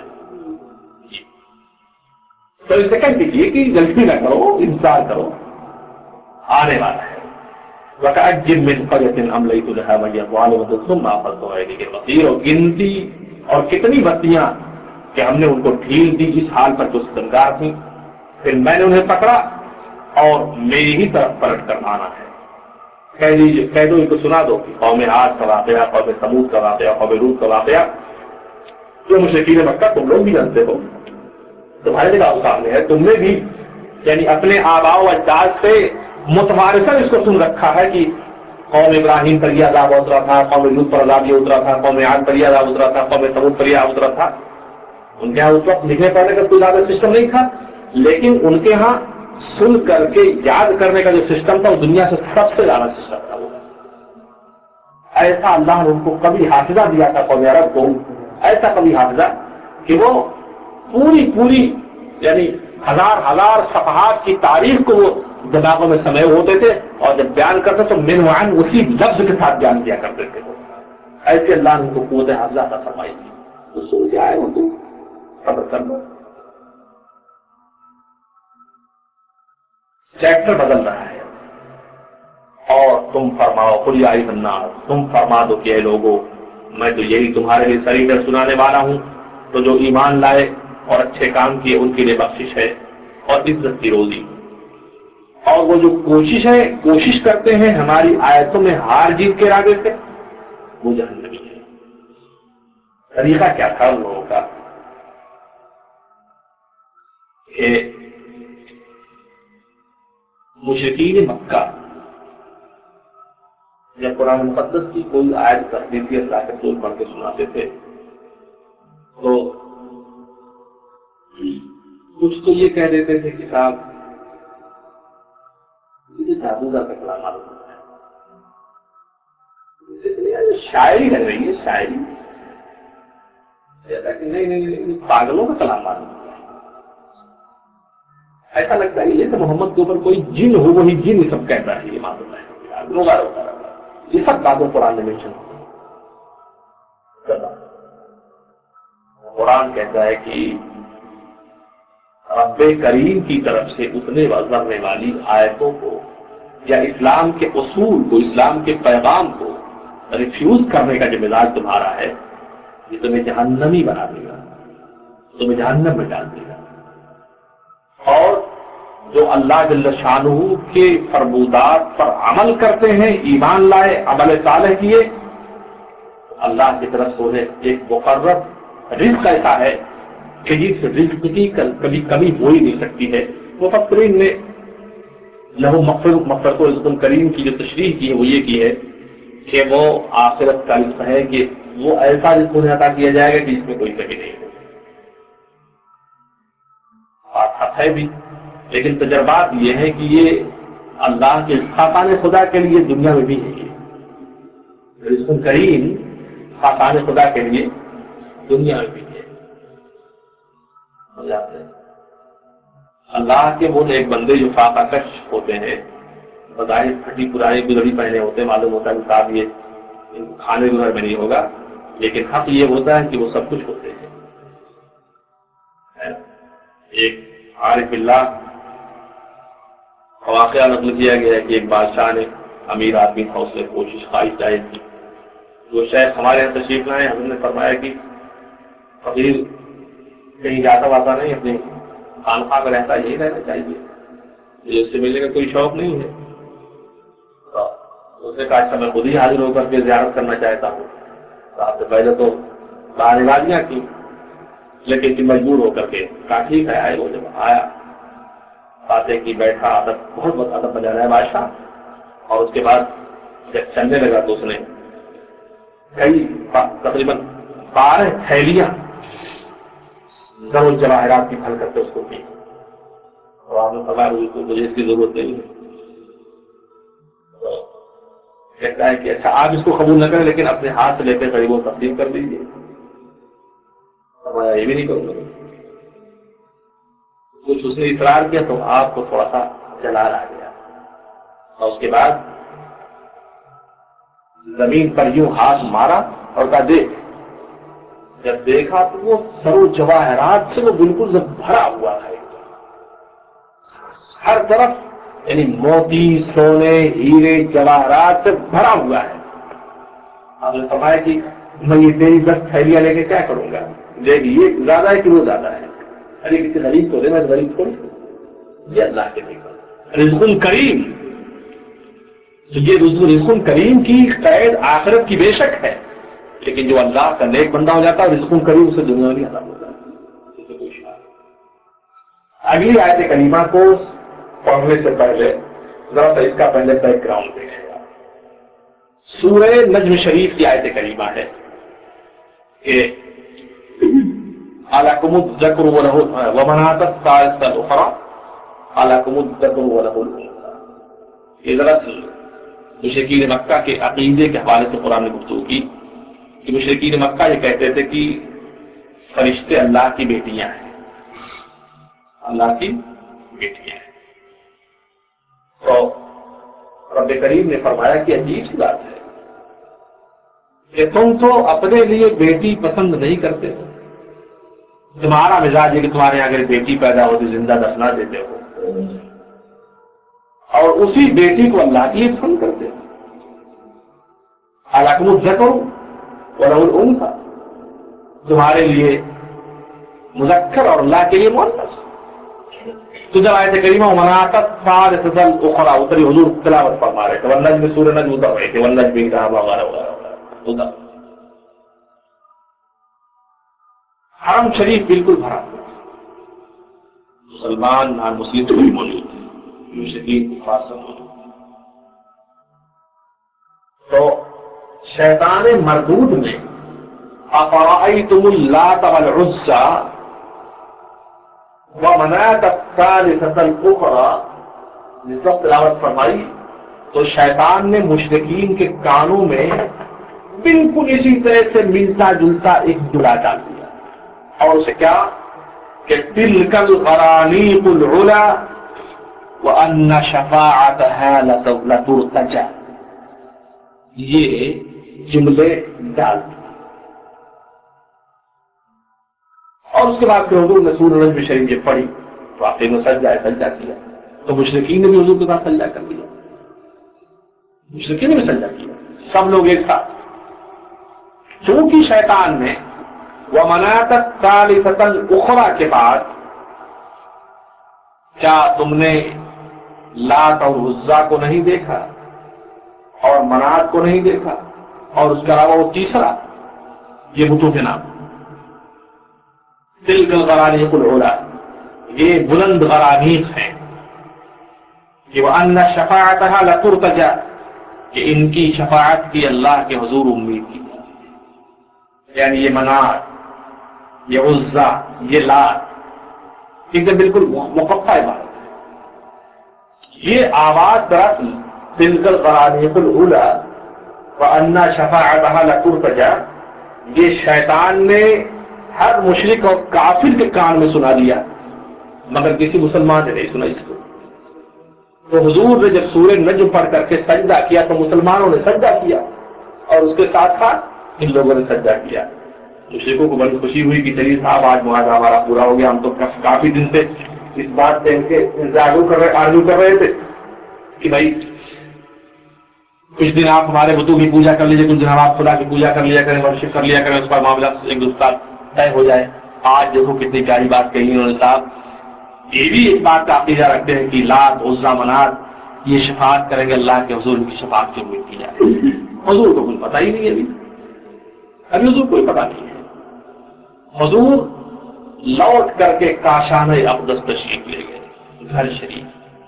[SPEAKER 1] تو اس سے کہہ دیجیے کہ جلدی نہ کرو، انتظار کرو، آنے والا ہے۔ وَكَأَيٍّ مِّن قَرْيَةٍ أَمْلَيْتُ لَهَا وَهِيَ ظَالِمَةٌ ثُمَّ أَخَذْتُهَا وَإِلَيَّ الْمَصِيرُ، اور گنتی اور کتنی بستیاں کہ ہم نے ان کو ڈھیل دی اس حال پر جو ستمگار تھیں، پھر میں نے انہیں پکڑا اور میری ہی طرف پلٹ کر آنا ہے۔ کہہ دیجیے، کہہ دو، ان کو سنا دو، قوم عاد کا واقعہ، قوم ثمود کا واقعہ، قوم لوط کا واقعہ، جو مشرکین مکہ تم لوگ بھی جانتے ہو، تمہارے نگاہ سامنے ہے، تم نے بھی یعنی اپنے آباء و اجداد سے متوارثاً اس کو سن رکھا ہے کہ قوم ابراہیم پر یہ عذاب اترا تھا، قوم لوط پر عذاب یہ اترا تھا، قوم عاد پر یہ عذاب اترا تھا، قوم ثمود پر یہ عذاب اترا تھا۔ ان کے ہاں اس وقت لکھنے پڑھنے کا کوئی زیادہ سسٹم نہیں تھا، لیکن ان کے ہاں سن کر کے یاد کرنے کا جو سسٹم تھا وہ دنیا سے سب سے زیادہ سسٹم تھا۔ وہ ایسا اللہ نے ان کو کبھی حافظہ دیا تھا، قوم عرب کو ایسا کبھی حافظہ کہ وہ پوری پوری یعنی ہزار ہزار صفحات کی تاریخ کو وہ دماغوں میں سمے ہوتے تھے، اور جب بیان کرتے تو من وعن اسی لفظ کے ساتھ بیان کیا کرتے تھے۔ ایسے اللہ نے ان کو قوت حافظہ عطا فرمائی تھی۔ تو سن کے آئے ہو تو صبر کر لو۔ چیپٹر بدل رہا ہے، اور تم فرماؤ، قل یا ایھا الناس، تم فرما دو کہ اے لوگوں، میں تو یہی تمہارے لیے سریح سنانے والا ہوں، تو جو ایمان لائے اور اچھے کام کیے ان کے لیے بخشش ہے اور عزت کی روزی، اور وہ جو کوشش ہے کوشش کرتے ہیں ہماری آیتوں میں ہار جیت کے ارادے سے، وہ جہنمی ہے۔ طریقہ کیا تھا ان لوگوں کا کہ مشرکین مکہ جب قرآن مقدس کی کوئی آیت پڑھتی تھی، اللہ کے رسول پڑھ کے سناتے تھے، تو کچھ تو یہ کہہ دیتے تھے کہ صاحب جادوگر کا کلام معلوم ہوتا ہے، شاعری لگ رہی ہے شاعری، نہیں نہیں پاگلوں کا کلام معلوم ہوتا ہے. ایسا لگتا ہے یہ کہ محمد کے اوپر کوئی جن ہو وہی جن یہ سب کہتا ہے، یہ معلوم ہے روگا روگا رہتا ہے. یہ سب باتیں قرآن میں مینشن ہوتی ہیں. قرآن کہتا ہے کہ رب کریم کی طرف سے اتنے اترنے والی آیتوں کو یا اسلام کے اصول کو، اسلام کے پیغام کو ریفیوز کرنے کا جو مزاج تمہارا ہے یہ تمہیں جہنمی بنا دے گا، تمہیں جہنم میں ڈال دے گا. اور جو اللہ جل شانہ کے فرمودات پر عمل کرتے ہیں، ایمان لائے، عمل صالح کیے، اللہ کی طرف سے انہیں ایک مقرر رزق ایسا ہے کہ جس رزق کی کبھی کمی ہو ہی نہیں سکتی ہے. مفسرین نے لہو مغفرۃ و رزق کریم کی جو تشریح کی ہے وہ یہ کی ہے کہ وہ آخرت کا رزق ہے، کہ وہ ایسا رزق انہیں عطا کیا جائے گا کہ اس میں کوئی کمی نہیں ہو. حق ہے بھی، لیکن تجربات یہ ہے کہ یہ اللہ کے خاقان خدا کے لیے دنیا میں بھی ہے. یہ رزق کریم خاقان خدا کے لیے دنیا میں بھی ہے. اللہ کے وہ ایک بندے جو فاقہ کش ہوتے ہیں، بظاہر پھٹی پرانی گزڑی پہنے ہوتے ہیں، معلوم ہوتا ہے کہ صاحب یہ کھانے کے گھر میں نہیں ہوگا، لیکن حق یہ ہوتا ہے کہ وہ سب کچھ ہوتے ہیں. ایک عارف اللہ واقعہ نقل کیا گیا ہے کہ ایک بادشاہ نے، امیر آدمی تھا، اس نے کوشش خواہش ظاہر کی. جو شیخ ہمارے یہاں تشریف لائے، حضرت نے فرمایا کہ فقیر کہیں جاتا واتا نہیں، اپنے خانقاہ میں رہتا، یہی رہنا چاہیے، مجھے اس سے ملنے کا کوئی شوق نہیں ہے. اس نے کہا اچھا میں خود ہی حاضر ہو کر کے زیارت کرنا چاہتا ہوں. آپ سے پہلے تو بہانےبازیاں کی، لیکن پھر مجبور ہو کر کے کہا ٹھیک ہے آئے. وہ جب آیا باتیں کی، بیٹھا، ادب بہت بہت ادب بجا رہا ہے بادشاہ. اور اس کے بعد جب چلنے لگا تو اس نے کئی تقریباً بارہ تھیلیاں ضرور جواہرات کی پھل کرتے اس کو کی. اور آپ نے فرمایا مجھے اس کی ضرورت نہیں ہے. کہتا ہے کہ اچھا آپ اس کو قبول نہ کریں لیکن اپنے ہاتھ سے لے کے غریبوں کو تقسیم کر دیجیے. فرمایا یہ بھی نہیں کروں گا. کچھ اس نے اصرار کیا تو آپ کو تھوڑا سا جلال آ گیا، اور اس کے بعد زمین پر یوں ہاتھ مارا اور کہا دیکھ. جب دیکھا تو وہ سرو جواہرات سے وہ بالکل بھرا ہوا ہے، ہر طرف یعنی موتی، سونے، ہیرے، جواہرات سے بھرا ہوا ہے. آپ نے فرمایا کہ میں یہ تیری دس تھیلیاں لے کے کیا کروں گا؟ دیکھ یہ زیادہ ہے کہ وہ زیادہ ہے؟ ارے کسی غریب کو دے، میں غریب کو یہ اللہ کے دیکھ رزق کریم. یہ رزق کریم کی قید آخرت کی بے شک ہے، لیکن جو اللہ کا نیک بندہ ہو جاتا ہے رزق کریم اسے دنیا میں عطا ہوتا ہے. اگلی آیت کریمہ کو پڑھنے سے پہلے ذرا سا اس کا پہلے بیک گراؤنڈ دیکھیں گا. سورہ نجم شریف کی آیت کریمہ ہے کہ اَلَكُمُ الذَّكَرُ وَلَهُ وَمَنَاةَ الثَّالِثَةَ الْأُخْرَىٰ اَلَكُمُ الذَّكَرُ وَلَهُ الْأُنثَىٰ. یہ دراصل مشرکین مکہ کے عقیدے کے حوالے سے قرآن نے گفتگو کی کہ مشرکین مکہ یہ کہتے تھے کہ فرشتے اللہ کی بیٹیاں ہیں، اللہ کی بیٹیاں ہیں. تو رب کریم نے فرمایا کہ عجیب سی بات ہے کہ تم تو اپنے لیے بیٹی پسند نہیں کرتے ہو. تمہارا مزاج ہے کہ تمہارے یہاں اگر بیٹی پیدا ہوتی زندہ دفنا دیتے ہو، اور اسی بیٹی کو اللہ کے لیے پسند کرتے ہو. اَلَكُمُ الذَّكَرُ وَلَهُ الْأُنثَىٰ، تمہارے لیے مذکر اور اللہ کے لیے مؤنث. تو جب آیت کریمہ وَمَنَاةَ الثَّالِثَةَ الْأُخْرَىٰ اتری حضور تلاوت فرما رہے تھے، والنجم سورہ نجم اتر رہے تھے، والنجم اذا هوى وغیرہ وغیرہ اتر. حرم شریف بالکل بھرا ہوا، مسلمان نان مسلم بھی موجود ہیں، مشرکین کفار سب موجود ہیں. تو شیطان مردود نے افرأیتم اللات والعزى ومناة الثالثة الأخرى جس وقت تلاوت فرمائی تو شیطان نے مشرکین کے کانوں میں بالکل اسی طرح سے ملتا جلتا ایک جملہ ڈال دیا، اور اسے کیا کہ تلک الغرانیق العلا وان شفاعتها لترتجى، یہ جملے ڈال دیے۔ اور اس کے بعد پھر حضور نے سورۃ نجم شریف یہ پڑھی تو آپ نے سجدہ سجدہ کیا، تو مشرکین نے بھی حضور کے ساتھ سجدہ کر دیا، مشرکین نے بھی سجدہ کیا، سب لوگ ایک ساتھ۔ چونکہ شیطان نے وَمَنَاةَ الثَّالِثَةَ الْأُخْرَىٰ کے بعد کیا تم نے لات اور عزا کو نہیں دیکھا اور منات کو نہیں دیکھا، اور اس کے علاوہ وہ تیسرا یہ بتوں کے نام تلک الغرانیق العلا، یہ بلند غرانیق ہیں، کہ وَأَنَّ شَفَاعَتَهَا لَتُرْتَجَىٰ، کہ ان کی شفاعت کی اللہ کے حضور امید کی، یعنی یہ منات، یہ عزا، یہ لات ایک دم بالکل مقفع عبارت ہے۔ یہ آواز دراصل تلک الغرانیق العلا وَأَنَّ شَفَاعَتَهَا لَتُرْتَجَىٰ، یہ شیطان نے ہر مشرک اور کافر کے کان میں سنا دیا، مگر کسی مسلمان نے نہیں سنا اس کو۔ تو حضور نے جب سورہ نجم پڑھ کر کے سجدہ کیا تو مسلمانوں نے سجدہ کیا، اور اس کے ساتھ ساتھ ان لوگوں نے سجدہ کیا۔ مشرکوں کو بڑی خوشی ہوئی کہ چلیے صاحب آج معاہدہ ہمارا پورا ہو گیا، ہم تو کافی دن سے اس بات سے ان کے آرگو کر رہے آرگو کر رہے تھے کہ بھائی کچھ دن آپ ہمارے بتوں کی پوجا کر لیجیے، کچھ دن آپ خدا کی پوجا کر لیا کریں، ورشپ کر لیا کریں، اس پر معاملہ ایک دوسرا طے ہو جائے۔ آج دیکھو کتنی پیاری بات کہی انہوں نے صاحب، یہ بھی اس بات کا عقیدہ رکھتے ہیں کہ لات عزا منات یہ شفاعت کریں گے، اللہ کے حضور کی شفاعت کی امید کی جائے۔ حضور کو کچھ پتہ ہی نہیں ہے، ابھی ابھی حضور کوئی پتہ نہیں ہے۔ حضور لوٹ کر کے کاشانہ اقدس تشریف لے گئے، گھر شریف،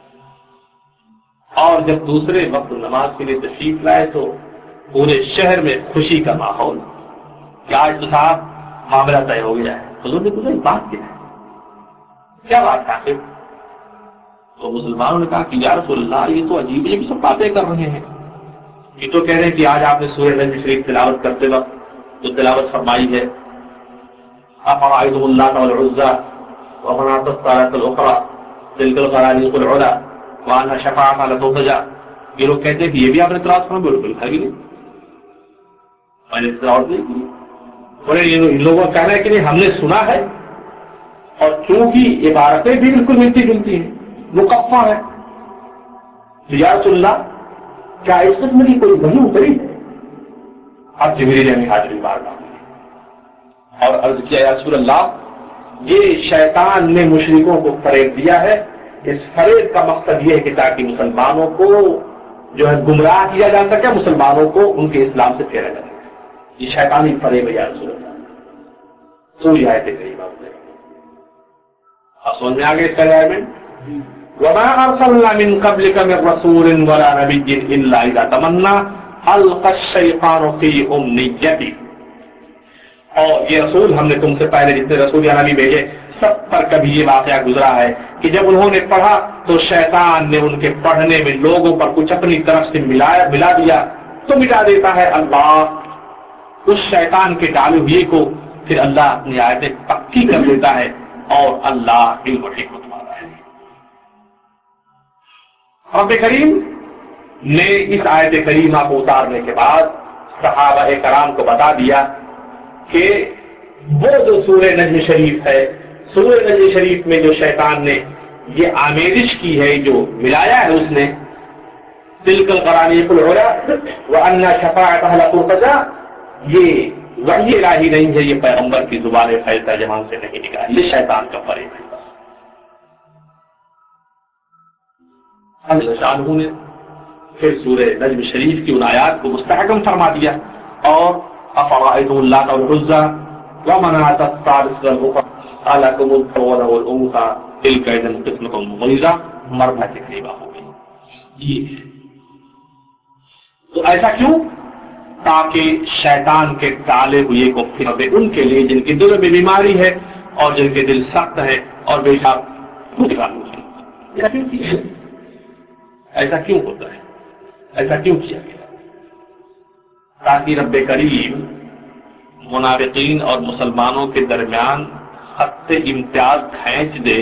[SPEAKER 1] اور جب دوسرے وقت نماز کے لیے تشریف لائے تو پورے شہر میں خوشی کا ماحول کہ آج تو صاحب معاملہ طے ہو گیا ہے۔ حضور نے پوچھا بات کیا ہے، کیا بات ہے؟ تو مسلمانوں نے کہا کہ یا رسول اللہ یہ تو عجیب عجیب سب باتیں کر رہے ہیں، یہ تو کہہ رہے ہیں کہ آج آپ نے سورہ نجم شریف تلاوت کرتے وقت جو تلاوت فرمائی ہے افرأیتم اللات والعزی ومناة الثالثة الأخرى تلک الغرانیق العلا وأن شفاعتها لترتجى، یہ لوگ کہتے ہیں کہ یہ بھی آپ نے تلاوت فرمائی، بالکل ہے بھی نہیں، میں نے تلاوت نہیں کی۔ بولے ان لوگوں کا کہنا ہے کہ نہیں ہم نے سنا ہے، اور چونکہ عبارتیں بھی بالکل ملتی جلتی ہیں، مقفع ہے، تو یا رسول اللہ کیا اس قسم کی کوئی وحی اتری ہے؟ اب جبریل امین حاضری بار ڈالی اور عرض کیا یا رسول اللہ یہ شیطان نے مشرکوں کو فریب دیا ہے، اس فریب کا مقصد یہ ہے کہ تاکہ مسلمانوں کو جو ہے گمراہ کیا جا سکے، مسلمانوں کو ان کے اسلام سے پھیرا جا سکے، یہ شیطانی فریب ہے یا رسول اللہ۔ تو یہ آیت کریمہ ہے، آپ سمجھ میں آ گئے اس کا ایلیمنٹ؟ وَمَا أَرْسَلْنَا مِن قَبْلِكَ مِن رَّسُولٍ وَلَا نَبِيٍّ إِلَّا إِذَا تَمَنَّىٰ أَلْقَى الشَّيْطَانُ فِي أُمْنِيَّتِهِ، اور یہ رسول ہم نے تم سے پہلے جتنے رسول یا نبی بھیجے سب پر کبھی یہ واقعہ گزرا ہے کہ جب انہوں نے پڑھا تو شیطان نے ان کے پڑھنے میں لوگوں پر کچھ اپنی طرف سے ملایا ملا دیا، تو مٹا دیتا ہے اللہ اس شیطان کے ڈالے ہوئے کو، پھر اللہ اپنی آیتیں پکی کر دیتا ہے، اور اللہ علم و حکمت والا ہے۔ رب کریم نے اس آیت کریمہ کو اتارنے کے بعد صحابہ کرام کو بتا دیا کہ وہ جو سورہ نجم شریف ہے، سورہ نجم شریف میں جو شیطان نے یہ آمیزش کی ہے، جو ملایا ہے اس نے تلک الغرانیق العلا وان شفاعتها لترتجى، یہ وحی الہی نہیں ہے، یہ پیغمبر کی زبان فیض ترجمان سے نہیں نکلا، یہ شیطان کا فریب ہے۔ اللہ شانہ نے پھر سورہ نجم شریف کی ان آیات کو مستحکم فرما دیا، اور افرأیتم اللات والعزی ومناة الثالثة الأخرى ألکم الذکر والأنثى تلک اذا قسمۃ ضیزى، مرنا تقریبا ہو گئی۔ یہ تو ایسا کیوں؟ تاکہ شیطان کے ڈالے ہوئے کو پھر دے ان کے لیے جن کے دل میں بیماری ہے اور جن کے دل سخت ہے اور بے شک ایسا کیوں ہوتا ہے؟ ایسا کیوں کیا گیا؟ تاکہ رب کریم منافقین اور مسلمانوں کے درمیان خط امتیاز کھینچ دے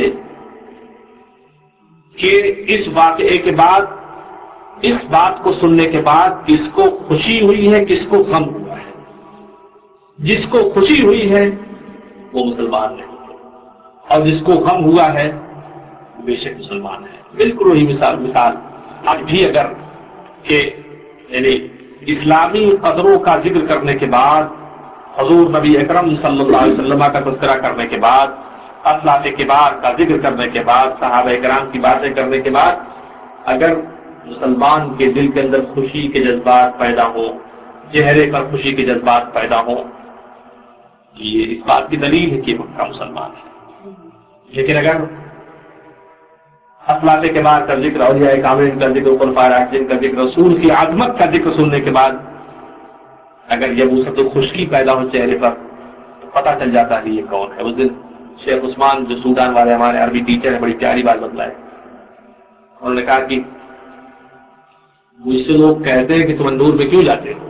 [SPEAKER 1] کہ اس واقعے کے بعد، اس بات کو سننے کے بعد کس کو خوشی ہوئی ہے، کس کو غم ہوا ہے۔ جس کو خوشی ہوئی ہے وہ مسلمان نہیں ہے، اور جس کو غم ہوا ہے بے شک مسلمان ہے۔ بالکل وہی مثال مثال آج بھی اگر کہ یعنی اسلامی قدروں کا ذکر کرنے کے بعد، حضور نبی اکرم صلی اللہ علیہ وسلم کا تذکرہ کرنے کے بعد، اسلاف کبار کا ذکر کرنے کے بعد، صحابہ کرام کی باتیں کرنے کے بعد، اگر مسلمان کے دل کے اندر خوشی کے جذبات پیدا ہو، چہرے پر خوشی کے جذبات پیدا ہو، یہ اس بات کی دلیل ہے کہ پکا مسلمان ہے۔ لیکن اگر اسلاف کبار کا ذکر، اولیاء کاملین کا ذکر، خلفائے راشدین کا ذکر، رسول کی عظمت کا ذکر سننے کے بعد اگر یہ وسعت و خشکی پیدا ہو چہرے پر، تو پتہ چل جاتا ہے یہ کون ہے۔ اس دن شیخ عثمان جو سوڈان والے ہمارے عربی ٹیچر ہیں، بڑی پیاری بات بتلائے۔ انہوں نے کہا کہ مجھ سے لوگ کہتے ہیں کہ تم اندور میں کیوں جاتے ہو؟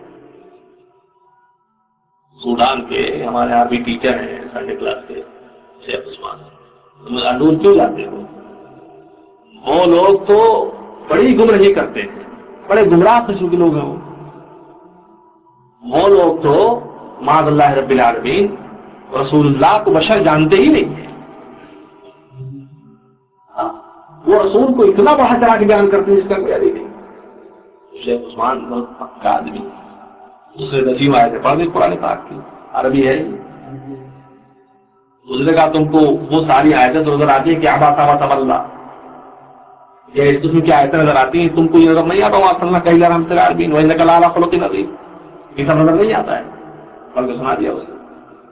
[SPEAKER 1] سوڈان کے ہمارے عربی ٹیچر ہیں سنڈے کلاس کے شیخ عثمان، تم اندور کیوں جاتے ہو؟ وہ لوگ تو بڑی گمراہی کرتے ہیں، بڑے گمراہ قسم کے لوگ ہیں۔ وہ وہ لوگ تو معاذ اللہ رب العالمین رسول اللہ کو بشر جانتے ہی نہیں ہیں۔ وہ رسول کو اتنا بڑا چڑھا کے بیان کرتے ہیں جس کا کوئی علی نہیں۔ شیخ عثمان بہت پکا آدمی، دوسرے نسیم آئے تھے پڑھنے قرآن پاک کی، عربی ہے۔ اس نے کہا تم کو وہ ساری آیتیں نظر آتی ہیں کہ آبا صاحب سب اللہ، یا اس قسم کی آیتیں نظر آتی ہیں، تم کو یہ نظر نہیں آتا وہاں صلی اللہ کہی رحمۃ اللہ عالمین وہ انک لعلی خلق عظیم، یہ سب نظر نہیں آتا ہے؟ پڑھ کے سنا دیا اس نے۔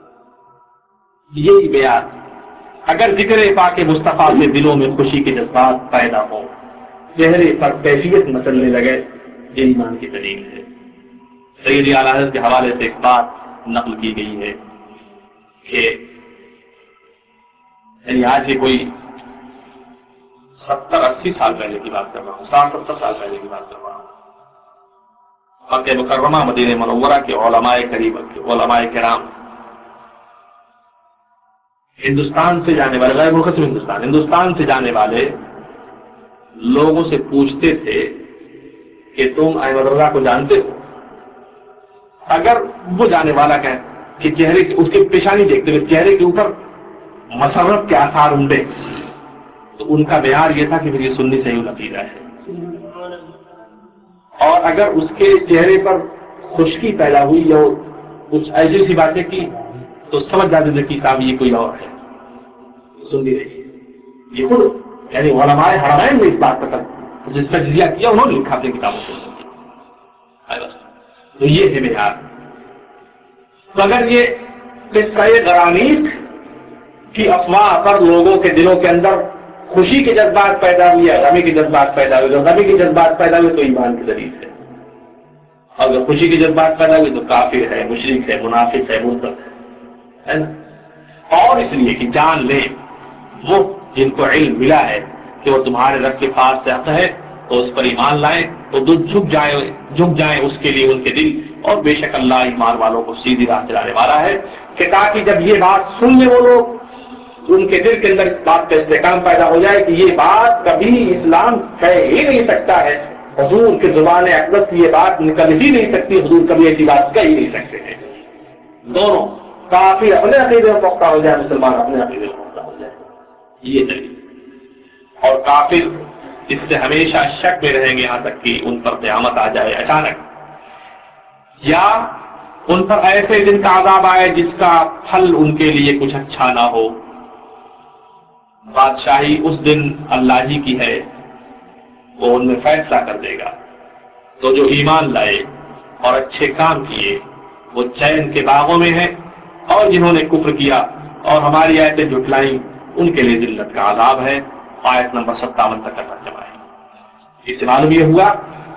[SPEAKER 1] یہی بیان، اگر ذکر پاک مصطفیٰ سے دلوں میں خوشی کے جذبات پیدا ہو، چہرے پر کیفیت مسلنے لگے، یہ ایمان کی دلیل ہے۔ سید اعلیٰ حضرت کے حوالے سے ایک بات نقل کی گئی ہے کہ یعنی آج سے کوئی ستر اسی سال پہلے کی بات کر رہا ہوں، ساٹھ ستر سال پہلے کی بات کر رہا ہوں، مکہ مکرمہ مدینہ منورہ کے علماء قریب کے علماء کرام ہندوستان سے جانے والے، غیر ملک سے ہندوستان ہندوستان سے جانے والے لوگوں سے پوچھتے تھے کہ تم احمد رضا کو جانتے ہو؟ اگر وہ جانے والا کہے کہ چہرے کے اس کے پیشانی دیکھتے ہوئے چہرے کے اوپر مسرت کے آثار اونڈے، تو ان کا معیار یہ تھا کہ پھر یہ سنی صحیح العقیدہ ہے۔ اور اگر اس کے چہرے پر خشکی پیدا ہوئی یا کچھ ایسی سی باتیں کی تو سمجھ جاتے تھے کہ صاحب یہ کوئی اور ہے، سنی رہی ہے۔ یہ خود یعنی علماء حرمین نے اس بات کا جس کا جزیہ کیا انہوں نے لکھا اپنی کتابوں سے۔ تو یہ ہے معیار۔ تو اگر یہ قصہ غرانیق کی افواہ پر لوگوں کے دلوں کے اندر خوشی کے جذبات پیدا ہوئے یا غمی کے جذبات پیدا ہوئے، اگر غمی کے جذبات پیدا ہوئے تو ایمان کی دلیل ہے، اور اگر خوشی کے جذبات پیدا ہوئے تو کافر ہے، مشرک ہے، منافق ہے، مرتد ہے نا۔ اور اس لیے کہ جان لیں وہ جن کو علم ملا ہے کہ وہ تمہارے رب کے پاس سے حق ہے تو اس پر ایمان لائیں، تو جھک جائیں جھک جائیں اس کے لیے ان کے دل، اور بے شک اللہ ایمان والوں کو سیدھی راہ چلانے والا ہے، کہ تاکہ جب یہ بات سن لیں وہ لوگ ان کے دل کے اندر بات کا استحکام پیدا ہو جائے کہ یہ بات کبھی اسلام ہے ہی نہیں سکتا ہے، حضور کی زبان اقدس یہ بات نکل ہی نہیں سکتی، حضور کبھی ایسی بات کہہ ہی نہیں سکتے ہیں۔ دونوں کافی اپنے عقیدے میں پختہ ہو جائے، مسلمان اپنے عقیدے میں پختہ ہو جائے، یہ دلیل۔ اور کافر اس سے ہمیشہ شک میں رہیں گے یہاں تک کہ ان پر قیامت آ جائے اچانک، یا ان پر ایسے دن کا عذاب آئے جس کا پھل ان کے لیے کچھ اچھا نہ ہو۔ بادشاہی اس دن اللہ ہی کی ہے، وہ ان میں فیصلہ کر دے گا۔ تو جو ایمان لائے اور اچھے کام کیے وہ چین کے باغوں میں ہیں، اور جنہوں نے کفر کیا اور ہماری آیتیں جھٹلائیں ان کے لیے ذلت کا عذاب ہے۔ آیت نمبر ستاون تک کا ترجمہ ہے۔ اس سے معلوم یہ ہوا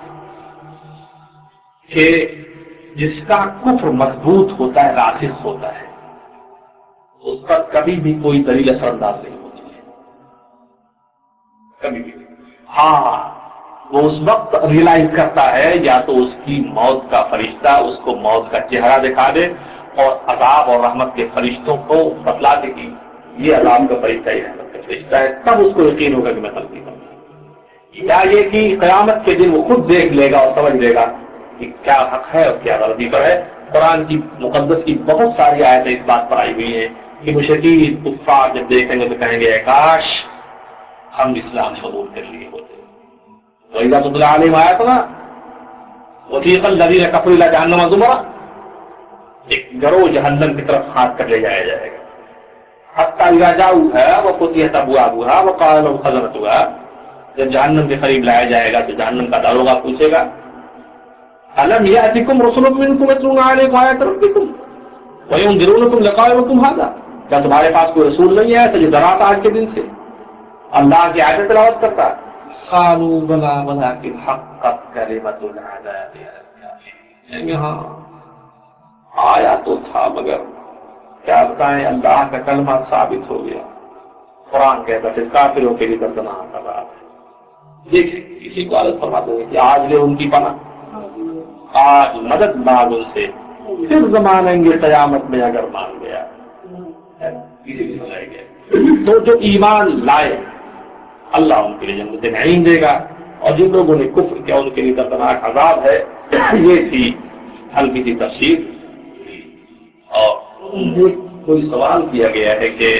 [SPEAKER 1] کہ جس کا کفر مضبوط ہوتا ہے، راسخ ہوتا ہے، اس پر کبھی بھی کوئی دلیل اثر انداز نہیں ہوتی ہے، کبھی بھی۔ ہاں وہ اس وقت ریئلائز کرتا ہے یا تو اس کی موت کا فرشتہ اس کو موت کا چہرہ دکھا دے اور عذاب اور رحمت کے فرشتوں کو بتلا دے گی یہ عذاب کا فرشتہ ہے رحمت کا فرشتہ ہے، تب اس کو یقین ہوگا کہ میں غلطی کروں گا، یا یہ کہ قیامت کے دن وہ خود دیکھ لے گا اور سمجھ لے گا کہ کیا حق ہے اور کیا غلطی پر ہے۔ قرآن کی مقدس کی بہت ساری آیتیں اس بات پر آئی ہوئی ہیں کہ مشرکین کفار جب دیکھیں گے تو کہیں گے کاش ہم اسلام قبول کر لیے ہوتے۔ وَإِذَا تُتْلَىٰ عَلَيْهِمْ آيَاتُنَا وَسِيقَ الَّذِينَ كَفَرُوا إِلَىٰ جَهَنَّمَ زُمَرًا، ایک گروہ جہنم کی طرف ہاتھ کر لے جایا جائے گا، حَتَّىٰ إِذَا جَاءُوهَا وَفُتِحَتْ أَبْوَابُهَا وَقَالَ لَهُمْ خَزَنَتُهَا، جب جہنم کے قریب لایا جائے گا تو جہنم کا داروغہ پوچھے گا أَلَمْ يَأْتِكُمْ رُسُلٌ مِّنكُمْ يَتْلُونَ عَلَيْكُمْ آيَاتِ رَبِّكُمْ وَيُنذِرُونَكُمْ لِقَاءَ يَوْمِكُمْ هَٰذَا، کیا تمہارے پاس کوئی رسول نہیں آیا تھا جو ڈراتا آج کے دن سے، اللہ کی آیتیں تلاوت کرتا؟ قالوا بلا ولكن حقت كلمة العذاب یہاں آیا تو تھا مگر کیا بتائیں اللہ کا کلمہ ثابت ہو گیا۔ قرآن کہتا پھر کافروں کے لیے دردناک عذاب ہے۔ دیکھیں اسی کو عادت فرماتے ہیں کہ آج لے ان کی پناہ، آج مدد مانگ ان سے، پھر مانیں گے قیامت میں اگر مان گیا، اسی کو سنایا گیا۔ تو جو ایمان لائے اللہ ان کے لیے جنت نعیم دے گا، اور جن لوگوں نے کفر کیا ان کے لیے دردناک عذاب ہے۔ یہ تھی ہلکی سی تفسیر۔ اور کوئی سوال کیا گیا ہے کہ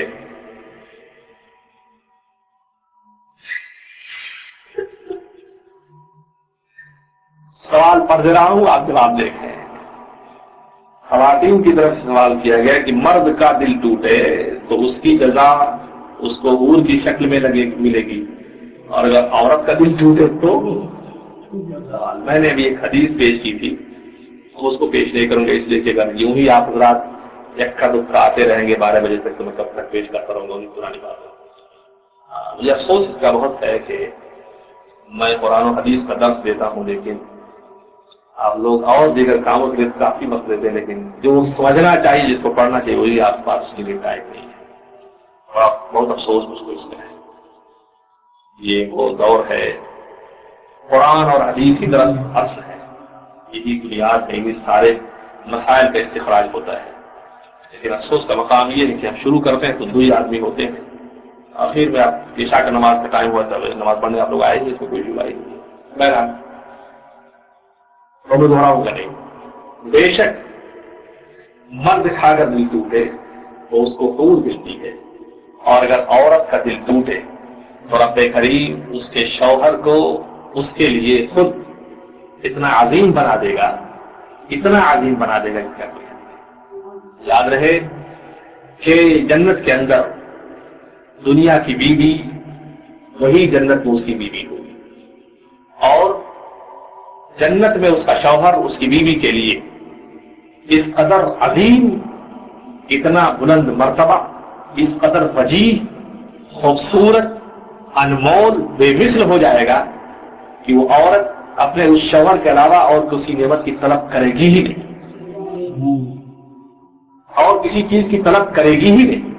[SPEAKER 1] سوال پڑھ دے رہا ہوں آپ جواب دیکھیں۔ خواتین کی طرف سے سوال کیا گیا کہ مرد کا دل ٹوٹے تو اس کی جزا اس کو حور کی شکل میں لگے ملے گی، اور اگر عورت کا دل ٹوٹے تو سوال میں نے ابھی ایک حدیث پیش کی تھی، اس کو پیش نہیں کروں گا اس لیے کہ اگر یوں ہی آپ حضرات یکا دکا آتے رہیں گے بارہ بجے تک تو میں کب تک پیش کرتا رہوں گا، ان کی پرانی بات ہے۔ مجھے افسوس اس کا بہت ہے کہ میں قرآن و حدیث کا درس دیتا ہوں لیکن آپ لوگ اور دیگر کاموں کے لیے کافی وقت دیتے ہیں، لیکن جو سمجھنا چاہیے جس کو پڑھنا چاہیے وہی آپ پاس اس کے لیے ٹائم نہیں ہے، اور بہت افسوس مجھ کو اس کا ہے۔ یہ وہ دور ہے قرآن اور حدیث کی طرف اصل ہے، یہی بنیاد ہے، یہ سارے مسائل کا استخراج ہوتا ہے، لیکن افسوس کا مقام یہ ہے کہ ہم شروع کرتے ہیں تو دو ہی آدمی ہوتے ہیں، آخر میں آپ عشاء کا نماز کا ٹائم ہوا تھا نماز پڑھنے آپ لوگ آئے گے، اس میں کوئی جلائی نہیں ہے۔ بہرحال میں دہراؤں گا نہیں، بے شک مرد کھا کر دل ٹوٹے تو اس کو حور ملتی ہے، اور اگر عورت کا دل ٹوٹے تو رب کریم اس کے شوہر کو اس کے لیے خود اتنا عظیم بنا دے گا، اتنا عظیم بنا دے گا اس کا کوئی حد نہیں۔ یاد رہے کہ جنت کے اندر دنیا کی بیوی وہی جنت میں اس کی بیوی ہوگی، اور جنت میں اس کا شوہر اس کی بیوی کے لیے اس قدر عظیم، اتنا بلند مرتبہ، اس قدر وجیح، خوبصورت، انمول، بے مثل ہو جائے گا کہ وہ عورت اپنے اس شوہر کے علاوہ اور کسی نعمت کی طلب کرے گی ہی نہیں، اور کسی چیز کی طلب کرے گی ہی نہیں۔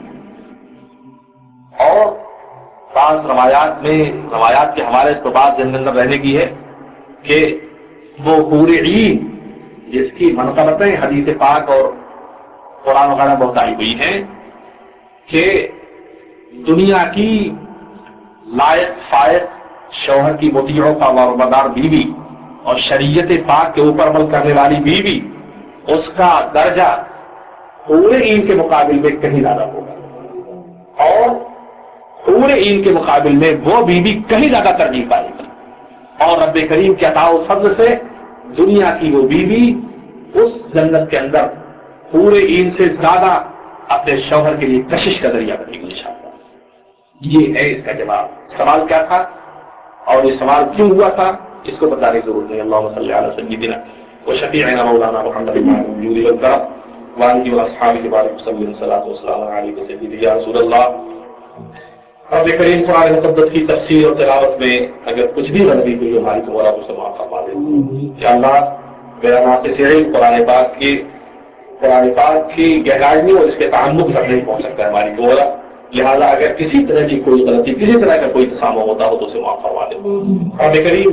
[SPEAKER 1] اور بعض روایات میں روایات کے حوالے سے بات ذہن اندر رہنے کی ہے کہ وہ حور عین جس کی منقبتیں حدیث پاک اور قرآن وغیرہ بہت آئی ہوئی ہیں کہ دنیا کی لائق فائق شوہر کی مطیع و فرمانبردار بیوی اور شریعت پاک کے اوپر عمل کرنے والی بیوی، اس کا درجہ حور عین کے مقابل میں کہیں زیادہ ہوگا، اور حور عین کے مقابل میں وہ بیوی کہیں زیادہ ترجیح پائے گی، اور رب کریم کے عطا و فضل سے دنیا کی وہ بیوی اس جنت کے اندر حور عین سے زیادہ اپنے شوہر کے لیے کشش کا ذریعہ بنے گی انشاءاللہ۔ یہ ہے اس کا جواب۔ سوال کیا تھا اور یہ سوال کیوں ہوا تھا اس کو بتانے کی ضرورت نہیں۔ اللہم صلی علی سیدنا و شفیعنا مولانا محمد الجود والکرم وآلہ واصحابہ بارک وسلم الصلاۃ والسلام علیک سیدی یا رسول اللہ۔ رب کریم قرآن مقدس کی تفسیر اور تلاوت میں اگر کچھ بھی غلطی ہوئی ہماری تو مولا سے معاف فرما دے۔ یا اللہ میرا ناقص علم قرآن پاک کی قرآن پاک کی گہرائی اور اس کے تعمق تک نہیں پہنچ سکتا ہے ہماری مولا، لہذا اگر کسی طرح کی کوئی غلطی کسی طرح کا کوئی تسامح ہوتا ہو تو اسے معاف فرما دے۔ رب کریم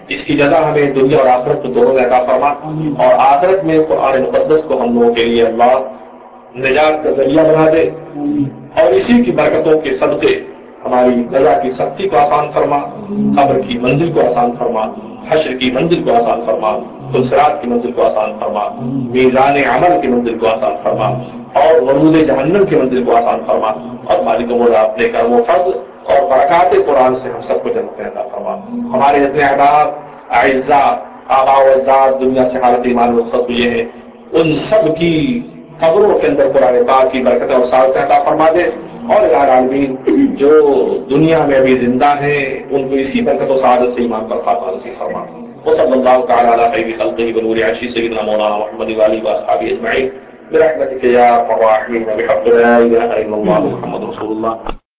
[SPEAKER 1] اس کی جزا ہمیں دنیا اور آخرت میں دونوں میں عطا فرما، اور آخرت میں قرآن مقدس کو ہم لوگوں کے لیے اللہ نجات کا ذریعہ بنا دے، اور اسی کی برکتوں کے صدقے ہماری جزا کی سختی کو آسان فرما، قبر کی منزل کو آسان فرما، حشر کی منزل کو آسان فرما، صراط کی منزل کو آسان فرما، میزان عمل کی منزل کو آسان فرما، اور ورود جہنم کی منزل کو آسان فرما، اور مالک مولا اپنے کرم و فضل اور برکات قرآن سے ہم سب کو جنت عطا فرما۔ ہمارے اتنے احباب اعزاء آباء و اجداد دنیا سے حالت ایمان رخصت ہوئے ہیں، ان سب کی قبروں کے اندر قرآن پاک کی برکت اور سعادت عطا فرما دے، اور یا العالمین جو دنیا میں ابھی زندہ ہیں ان کو اسی برکت و سعادت سے ایمان پر خاتمہ نصیب فرما۔ وصلی اللہ تعالی علی خیر خلقہ بنور عرشہ سیدنا مولانا محمد وآلہ وصحبہ اجمعین برحمتک یا ارحم الراحمین بحق لا الہ الا اللہ محمد رسول اللہ۔